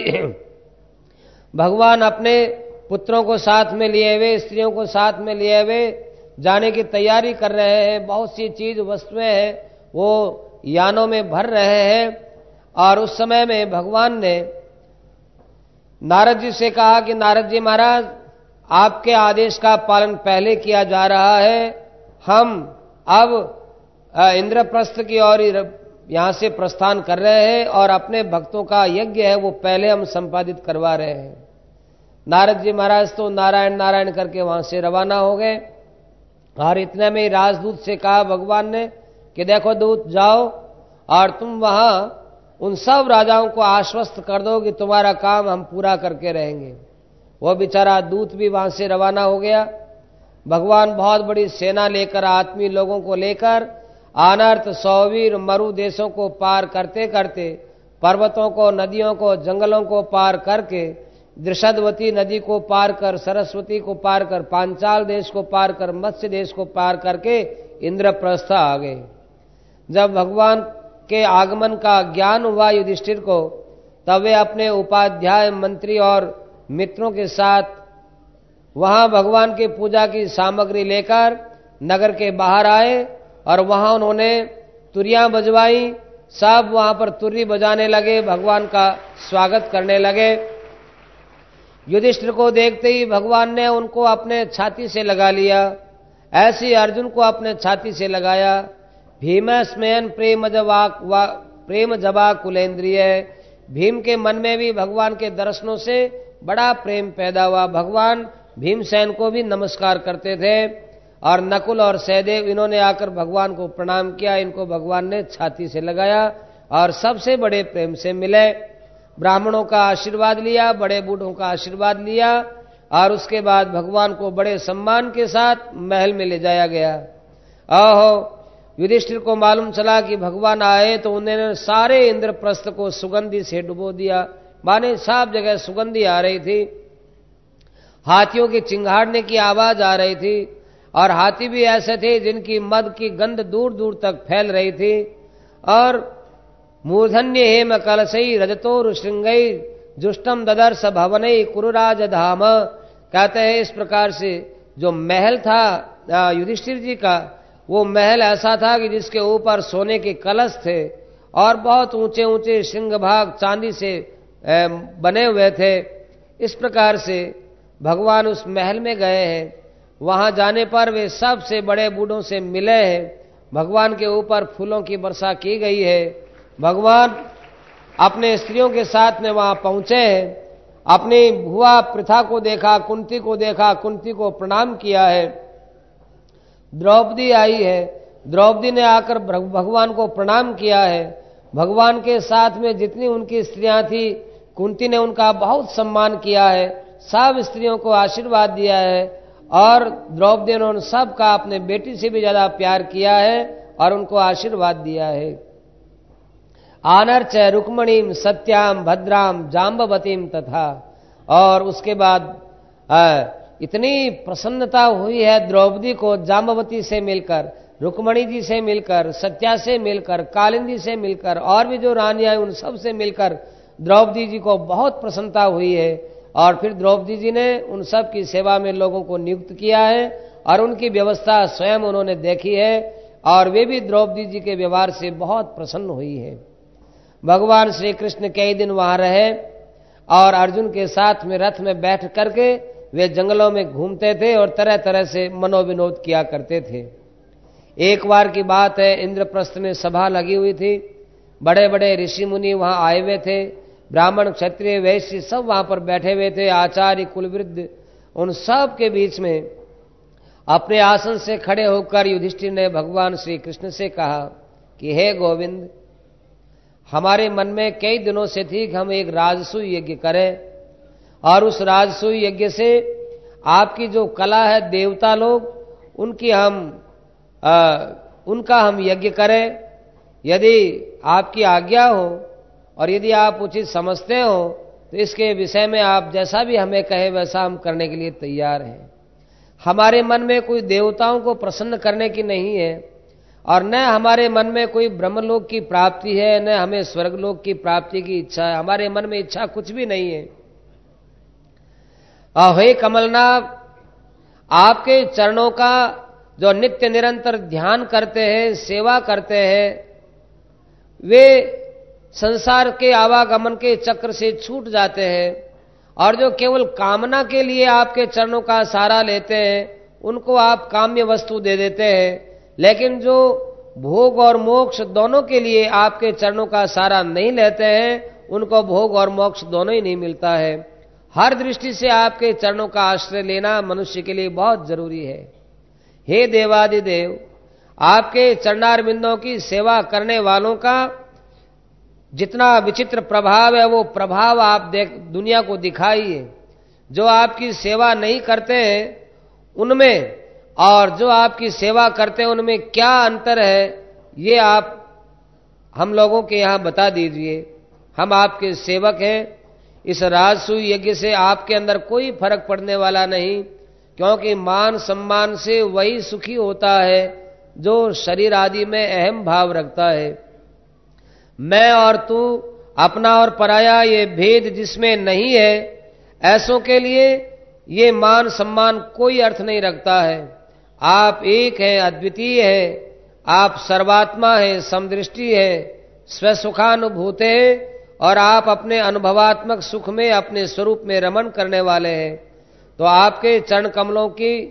[SPEAKER 1] भगवान अपने पुत्रों को साथ में लिए हुए, स्त्रियों को साथ में लिए हुए जाने की तैयारी कर रहे हैं। बहुत सी चीज वस्तुएं हैं वो यानों में भर रहे हैं। और उस समय में भगवान ने नारद जी से कहा कि नारद जी महाराज आपके आदेश का पालन पहले किया जा रहा है, हम अब इंद्रप्रस्थ की ओर यहां से प्रस्थान कर रहे हैं और अपने भक्तों का यज्ञ है वो पहले हम संपादित करवा रहे हैं। नारद जी महाराज तो नारायण नारायण करके वहां से रवाना हो गए। और इतने में राजदूत से कहा भगवान ने कि देखो दूत जाओ और तुम वहां उन सब राजाओं को आश्वस्त कर दो कि तुम्हारा काम हम पूरा करके रहेंगे। वो बेचारा दूत भी वहां से रवाना हो गया। भगवान बहुत बड़ी सेना लेकर, आत्मीय लोगों को लेकर अनर्थ सौवीर मरु देशों को पार करते करते, पर्वतों को, नदियों को, जंगलों को पार करके, दृषदवती नदी को पार कर, सरस्वती को पार कर, पांचाल देश को पार कर, मत्स्य देश को पार करके इंद्रप्रस्थ आ गए। जब भगवान के आगमन का ज्ञान हुआ युधिष्ठिर को, तब वे अपने उपाध्याय, मंत्री और मित्रों के साथ वहां भगवान की पूजा की सामग्री लेकर नगर के बाहर आए और वहां उन्होंने तुरियां बजवाई। सब वहां पर तुर्री बजाने लगे, भगवान का स्वागत करने लगे। युधिष्ठिर को देखते ही भगवान ने उनको अपने छाती से लगा लिया ऐसे अर्जुन को अपने छाती से लगाया। भीमस्मयन प्रेम जवा प्रेम जबा कुलेंद्रिय, भीम के मन में भी भगवान के दर्शनों से बड़ा प्रेम पैदा हुआ। भगवान भीमसेन को भी नमस्कार करते थे और नकुल और सहदेव इन्होंने आकर भगवान को प्रणाम किया। इनको भगवान ने छाती से लगाया और सबसे बड़े प्रेम से मिले। ब्राह्मणों का आशीर्वाद लिया, बड़े बूढ़ों का आशीर्वाद लिया और उसके बाद भगवान को बड़े सम्मान के साथ महल में ले जाया गया। ओहो, युधिष्ठिर को मालूम चला कि भगवान आए तो उन्होंने सारे इंद्रप्रस्थ को सुगंधि से डुबो दिया। माने सब जगह सुगंधि आ रही थी, हाथियों के चिंगाड़ने की आवाज आ रही थी और हाथी भी ऐसे थे जिनकी मद की गंध दूर दूर तक फैल रही थी। और मूर्धन्य हेम कलशई रजतोर श्रृंगई जुष्टम ददर्श भवनई कुरुराज धाम। कहते हैं इस प्रकार से जो महल था युधिष्ठिर जी का, वो महल ऐसा था कि जिसके ऊपर सोने के कलश थे और बहुत ऊंचे ऊंचे श्रृंग भाग चांदी से बने हुए थे। इस प्रकार से भगवान उस महल में गए हैं। वहां जाने पर वे सबसे बड़े बूढ़ों से मिले हैं। भगवान के ऊपर फूलों की वर्षा की गई है। भगवान अपने स्त्रियों के साथ में वहां पहुंचे हैं। अपनी भुआ प्रथा को देखा, कुंती को देखा, कुंती को प्रणाम किया है। द्रौपदी आई है, द्रौपदी ने आकर भगवान को प्रणाम किया है। भगवान के साथ में जितनी उनकी स्त्रियां थी, कुंती ने उनका बहुत सम्मान किया है, सब स्त्रियों को आशीर्वाद दिया है और द्रौपदी ने उन सब का अपने बेटी से भी ज्यादा प्यार किया है और उनको आशीर्वाद दिया है। आनर्च रुक्मणीम सत्याम भद्राम जाम्बवतीम तथा। और उसके बाद आ, इतनी प्रसन्नता हुई है द्रौपदी को जाम्बवती से मिलकर, रुक्मणी जी से मिलकर, सत्या से मिलकर, कालिंदी से मिलकर और भी जो रानियां उन सब से मिलकर द्रौपदी जी को बहुत प्रसन्नता हुई है। और फिर द्रौपदी जी ने उन सब की सेवा में लोगों को नियुक्त किया है और उनकी व्यवस्था स्वयं उन्होंने देखी है और वे भी द्रौपदी जी के व्यवहार से बहुत प्रसन्न हुई है। भगवान श्री कृष्ण कई दिन वहां रहे और अर्जुन के साथ में रथ में बैठ करके वे जंगलों में घूमते थे और तरह तरह से मनोविनोद किया करते थे। एक बार की बात है, इंद्रप्रस्थ में सभा लगी हुई थी, बड़े बड़े ऋषि मुनि वहां आए हुए थे, ब्राह्मण क्षत्रिय वैश्य सब वहां पर बैठे हुए थे, आचार्य कुलवृद्ध। उन सब के बीच में अपने आसन से खड़े होकर युधिष्ठिर ने भगवान श्री कृष्ण से कहा कि हे गोविंद, हमारे मन में कई दिनों से थी कि हम एक राजसूय यज्ञ करें और उस राजसूय यज्ञ से आपकी जो कला है देवता लोग उनकी हम आ, उनका हम यज्ञ करें। यदि आपकी आज्ञा हो और यदि आप उचित समझते हो तो इसके विषय में आप जैसा भी हमें कहे वैसा हम करने के लिए तैयार हैं। हमारे मन में कोई देवताओं को प्रसन्न करने की नहीं है और न हमारे मन में कोई ब्रह्मलोक की प्राप्ति है, न हमें स्वर्गलोक की प्राप्ति की इच्छा है। हमारे मन में इच्छा कुछ भी नहीं है। हे कमलनाथ, आपके चरणों का जो नित्य निरंतर ध्यान करते हैं, सेवा करते हैं, वे संसार के आवागमन के चक्र से छूट जाते हैं और जो केवल कामना के लिए आपके चरणों का सहारा लेते हैं उनको आप काम्य वस्तु दे देते हैं। लेकिन जो भोग और मोक्ष दोनों के लिए आपके चरणों का सहारा नहीं लेते हैं उनको भोग और मोक्ष दोनों ही नहीं मिलता है। हर दृष्टि से आपके चरणों का आश्रय लेना मनुष्य के लिए बहुत जरूरी है। हे देवादिदेव, आपके चरणारविंदों की सेवा करने वालों का जितना विचित्र प्रभाव है वो प्रभाव आप देख दुनिया को दिखाइए। जो आपकी सेवा नहीं करते हैं उनमें और जो आपकी सेवा करते हैं उनमें क्या अंतर है, ये आप हम लोगों के यहां बता दीजिए। हम आपके सेवक हैं। इस राजसूय यज्ञ से आपके अंदर कोई फर्क पड़ने वाला नहीं, क्योंकि मान सम्मान से वही सुखी होता है जो शरीर आदि में अहम भाव रखता है। मैं और तू, अपना और पराया, ये भेद जिसमें नहीं है, ऐसों के लिए ये मान सम्मान कोई अर्थ नहीं रखता है। आप एक हैं, अद्वितीय हैं, आप सर्वात्मा हैं, समदृष्टि है, स्वसुखानुभूत हैं और आप अपने अनुभवात्मक सुख में अपने स्वरूप में रमण करने वाले हैं। तो आपके चरण कमलों की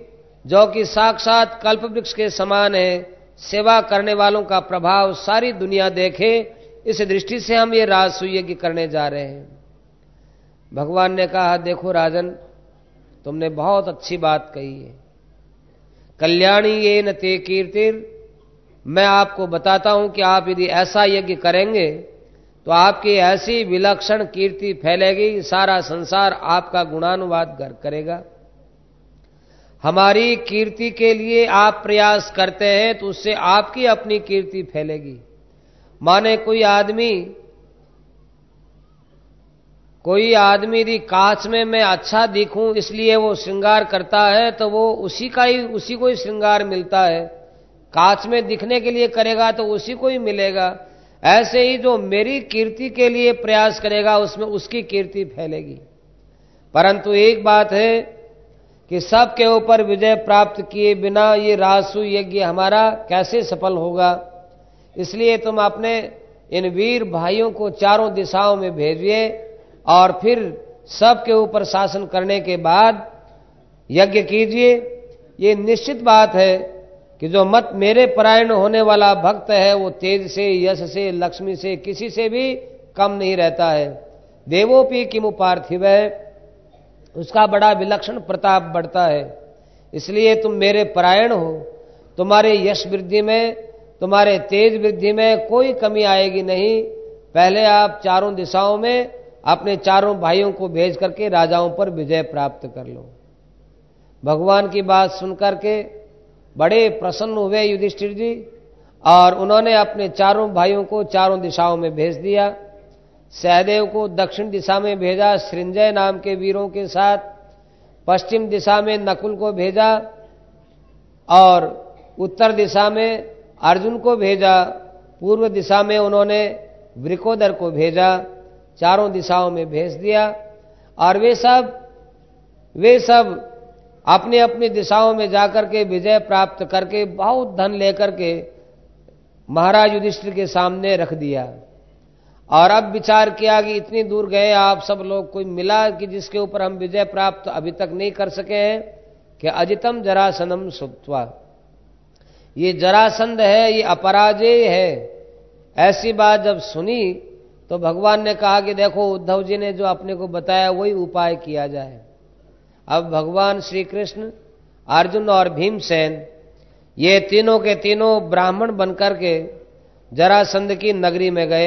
[SPEAKER 1] जो कि साक्षात कल्प वृक्ष के समान है, सेवा करने वालों का प्रभाव सारी दुनिया देखे, इस दृष्टि से हम ये राजसूय यज्ञ करने जा रहे हैं। भगवान ने कहा, देखो राजन, तुमने बहुत अच्छी बात कही है। कल्याणी ये न ते कीर्तिर, मैं आपको बताता हूं कि आप यदि ऐसा यज्ञ करेंगे तो आपकी ऐसी विलक्षण कीर्ति फैलेगी, सारा संसार आपका गुणानुवाद करेगा। हमारी कीर्ति के लिए आप प्रयास करते हैं तो उससे आपकी अपनी कीर्ति फैलेगी। माने कोई आदमी कोई आदमी यदि कांच में मैं अच्छा दिखूं इसलिए वो श्रृंगार करता है तो वो उसी का ही उसी को ही श्रृंगार मिलता है। कांच में दिखने के लिए करेगा तो उसी को ही मिलेगा। ऐसे ही जो मेरी कीर्ति के लिए प्रयास करेगा उसमें उसकी कीर्ति फैलेगी। परंतु एक बात है कि सबके ऊपर विजय प्राप्त किए बिना ये राजसूय यज्ञ हमारा कैसे सफल होगा। इसलिए तुम अपने इन वीर भाइयों को चारों दिशाओं में भेजिए और फिर सबके ऊपर शासन करने के बाद यज्ञ कीजिए। ये निश्चित बात है कि जो मत मेरे परायण होने वाला भक्त है वो तेज से, यश से, लक्ष्मी से, किसी से भी कम नहीं रहता है। देवोपि किमु पार्थिव है, उसका बड़ा विलक्षण प्रताप बढ़ता है। इसलिए तुम मेरे परायण हो, तुम्हारे यश वृद्धि में, तुम्हारे तेज वृद्धि में कोई कमी आएगी नहीं। पहले आप चारों दिशाओं में अपने चारों भाइयों को भेज करके राजाओं पर विजय प्राप्त कर लो। भगवान की बात सुनकर के बड़े प्रसन्न हुए युधिष्ठिर जी और उन्होंने अपने चारों भाइयों को चारों दिशाओं में भेज दिया। सहदेव को दक्षिण दिशा में भेजा सृंजय नाम के वीरों के साथ, पश्चिम दिशा में नकुल को भेजा और उत्तर दिशा में अर्जुन को भेजा, पूर्व दिशा में उन्होंने वृकोदर को भेजा। चारों दिशाओं में भेज दिया और वे सब वे सब अपनी अपनी दिशाओं में जाकर के विजय प्राप्त करके बहुत धन लेकर के महाराज युधिष्ठिर के सामने रख दिया। और अब विचार किया कि इतनी दूर गए आप सब लोग, कोई मिला कि जिसके ऊपर हम विजय प्राप्त अभी तक नहीं कर सके हैं कि अजितम जरासंधम सुत्वा, ये जरासंध है, ये अपराजेय है। ऐसी बात जब सुनी तो भगवान ने कहा कि देखो उद्धव जी ने जो अपने को बताया वही उपाय किया जाए। अब भगवान श्री कृष्ण, अर्जुन और भीमसेन ये तीनों के तीनों ब्राह्मण बनकर के जरासंध की नगरी में गए।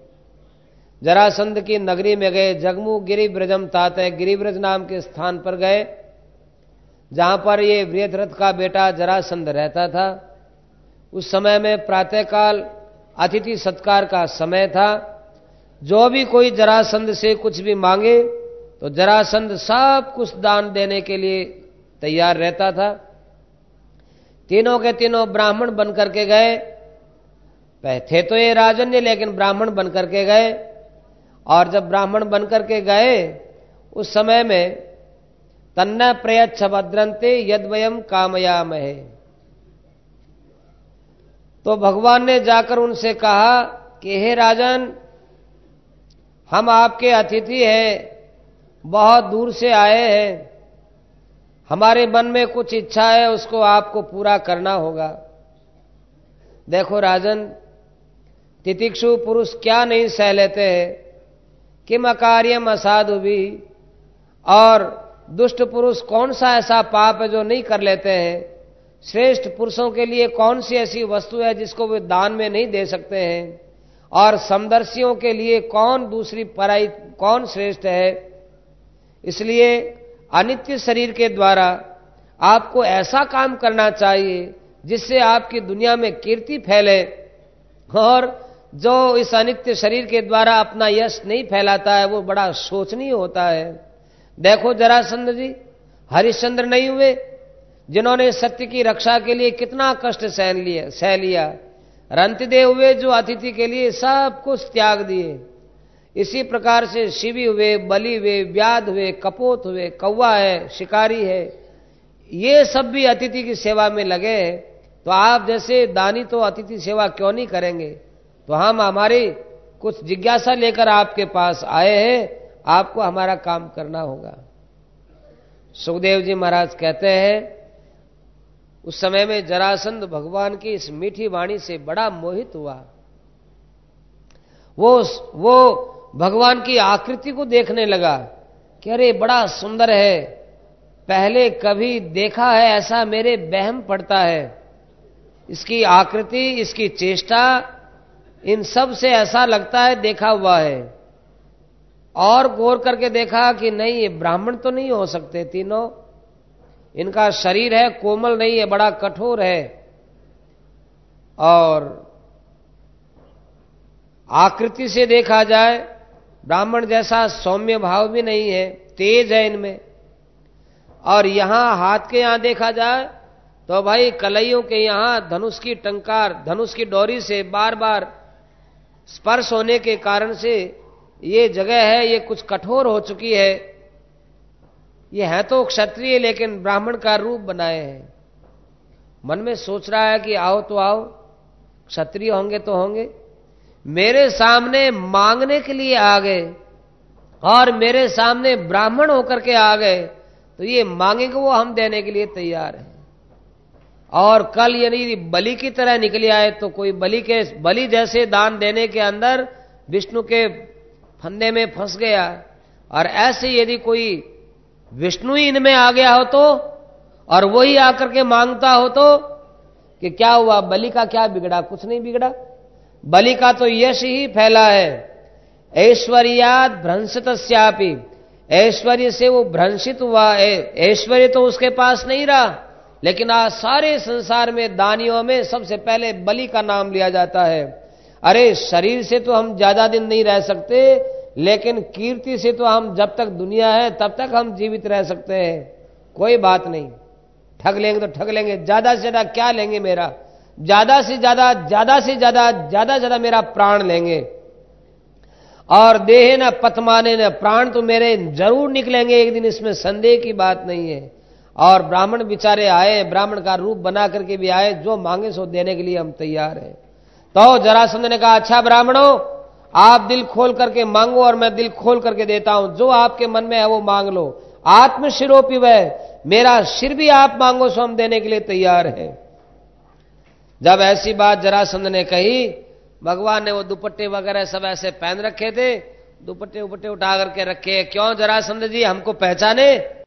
[SPEAKER 1] जरासंध की नगरी में गए, जगमु गिरिव्रजम ताते, गिरिव्रज नाम के स्थान पर गए जहां पर ये वृत्रथ का बेटा जरासंध रहता था। उस समय में प्रातःकाल अतिथि सत्कार का समय था। जो भी कोई जरासंध से कुछ भी मांगे तो जरासंध सब कुछ दान देने के लिए तैयार रहता था। तीनों के तीनों ब्राह्मण बनकर के गए, थे तो ये राजन्य लेकिन ब्राह्मण बनकर के गए। और जब ब्राह्मण बनकर के गए उस समय में तन्न प्रयच्छ भद्रंते यद्वयम कामयामहे, तो भगवान ने जाकर उनसे कहा कि हे राजन, हम आपके अतिथि हैं, बहुत दूर से आए हैं, हमारे मन में कुछ इच्छा है, उसको आपको पूरा करना होगा। देखो राजन, तितिक्षु पुरुष क्या नहीं सह लेते हैं, किम अकार्यम असाधु भी, और दुष्ट पुरुष कौन सा ऐसा पाप है जो नहीं कर लेते हैं। श्रेष्ठ पुरुषों के लिए कौन सी ऐसी वस्तु है जिसको वे दान में नहीं दे सकते हैं, और समदर्शियों के लिए कौन दूसरी पराई कौन श्रेष्ठ है। इसलिए अनित्य शरीर के द्वारा आपको ऐसा काम करना चाहिए जिससे आपकी दुनिया में कीर्ति फैले, और जो इस अनित्य शरीर के द्वारा अपना यश नहीं फैलाता है वो बड़ा शोचनीय होता है। देखो जरासंध जी हरिश्चंद्र नहीं हुए जिन्होंने सत्य की रक्षा के लिए कितना कष्ट सहन लिया सह लिया। रंतिदेव हुए जो अतिथि के लिए सब कुछ त्याग दिए। इसी प्रकार से शिवी हुए, बलि हुए, व्याध हुए, कपोत हुए, कौवा है, शिकारी है, ये सब भी अतिथि की सेवा में लगे हैं। तो आप जैसे दानी तो अतिथि सेवा क्यों नहीं करेंगे। तो हम हमारी कुछ जिज्ञासा लेकर आपके पास आए हैं, आपको हमारा काम करना होगा। सुखदेव जी महाराज कहते हैं, उस समय में जरासंध भगवान की इस मीठी वाणी से बड़ा मोहित हुआ। वो वो भगवान की आकृति को देखने लगा कि अरे बड़ा सुंदर है, पहले कभी देखा है ऐसा मेरे वहम पड़ता है। इसकी आकृति, इसकी चेष्टा, इन सब से ऐसा लगता है देखा हुआ है। और गौर करके देखा कि नहीं, ये ब्राह्मण तो नहीं हो सकते तीनों। इनका शरीर है कोमल नहीं है, बड़ा कठोर है, और आकृति से देखा जाए ब्राह्मण जैसा सौम्य भाव भी नहीं है, तेज है इनमें। और यहां हाथ के यहां देखा जाए तो भाई कलइयों के यहां धनुष की टंकार, धनुष की डोरी से बार बार स्पर्श होने के कारण से ये जगह है ये कुछ कठोर हो चुकी है। ये है तो क्षत्रिय लेकिन ब्राह्मण का रूप बनाए हैं। मन में सोच रहा है कि आओ तो आओ, क्षत्रिय होंगे तो होंगे, मेरे सामने मांगने के लिए आ गए और मेरे सामने ब्राह्मण होकर के आ गए, तो ये मांगेंगे वो हम देने के लिए तैयार हैं। और कल यदि बलि की तरह निकले आए तो कोई बलि के बलि जैसे दान देने के अंदर विष्णु के फंदे में फंस गया, और ऐसे यदि कोई विष्णु ही इनमें आ गया हो तो, और वही आकर के मांगता हो तो, कि क्या हुआ, बलि का क्या बिगड़ा, कुछ नहीं बिगड़ा। बलि का तो यश ही फैला है। ऐश्वर्याद भ्रंशितस्यापि, ऐश्वर्य से वो भ्रंशित हुआ, ऐश्वर्य तो उसके पास नहीं रहा, लेकिन आज सारे संसार में दानियों में सबसे पहले बलि का नाम लिया जाता है। अरे शरीर से तो हम ज्यादा दिन नहीं रह सकते, लेकिन कीर्ति से तो हम जब तक दुनिया है तब तक हम जीवित रह सकते हैं। कोई बात नहीं, ठग लेंगे तो ठग लेंगे, ज्यादा से ज्यादा क्या लेंगे, मेरा ज्यादा से ज्यादा ज्यादा से ज्यादा ज्यादा ज्यादा मेरा प्राण लेंगे, और देहे न पतमाने न, प्राण तो मेरे जरूर निकलेंगे एक दिन, इसमें संदेह की बात नहीं है। और ब्राह्मण बेचारे आए, ब्राह्मण का रूप बना करके भी आए, जो मांगे सो देने के लिए हम तैयार हैं। तो जरासंध ने कहा, अच्छा ब्राह्मणों, आप दिल खोल करके मांगो और मैं दिल खोल करके देता हूं, जो आपके मन में है वो मांग लो। आत्म शिरोपि वह, मेरा सिर भी आप मांगो सो हम देने के लिए तैयार हैं। जब ऐसी बात जरासंध ने कही, भगवान ने वो दुपट्टे वगैरह सब ऐसे पहन रखे थे, दुपट्टे उपट्टे उठा करके रखे। क्यों जरासंध जी, हमको पहचाने?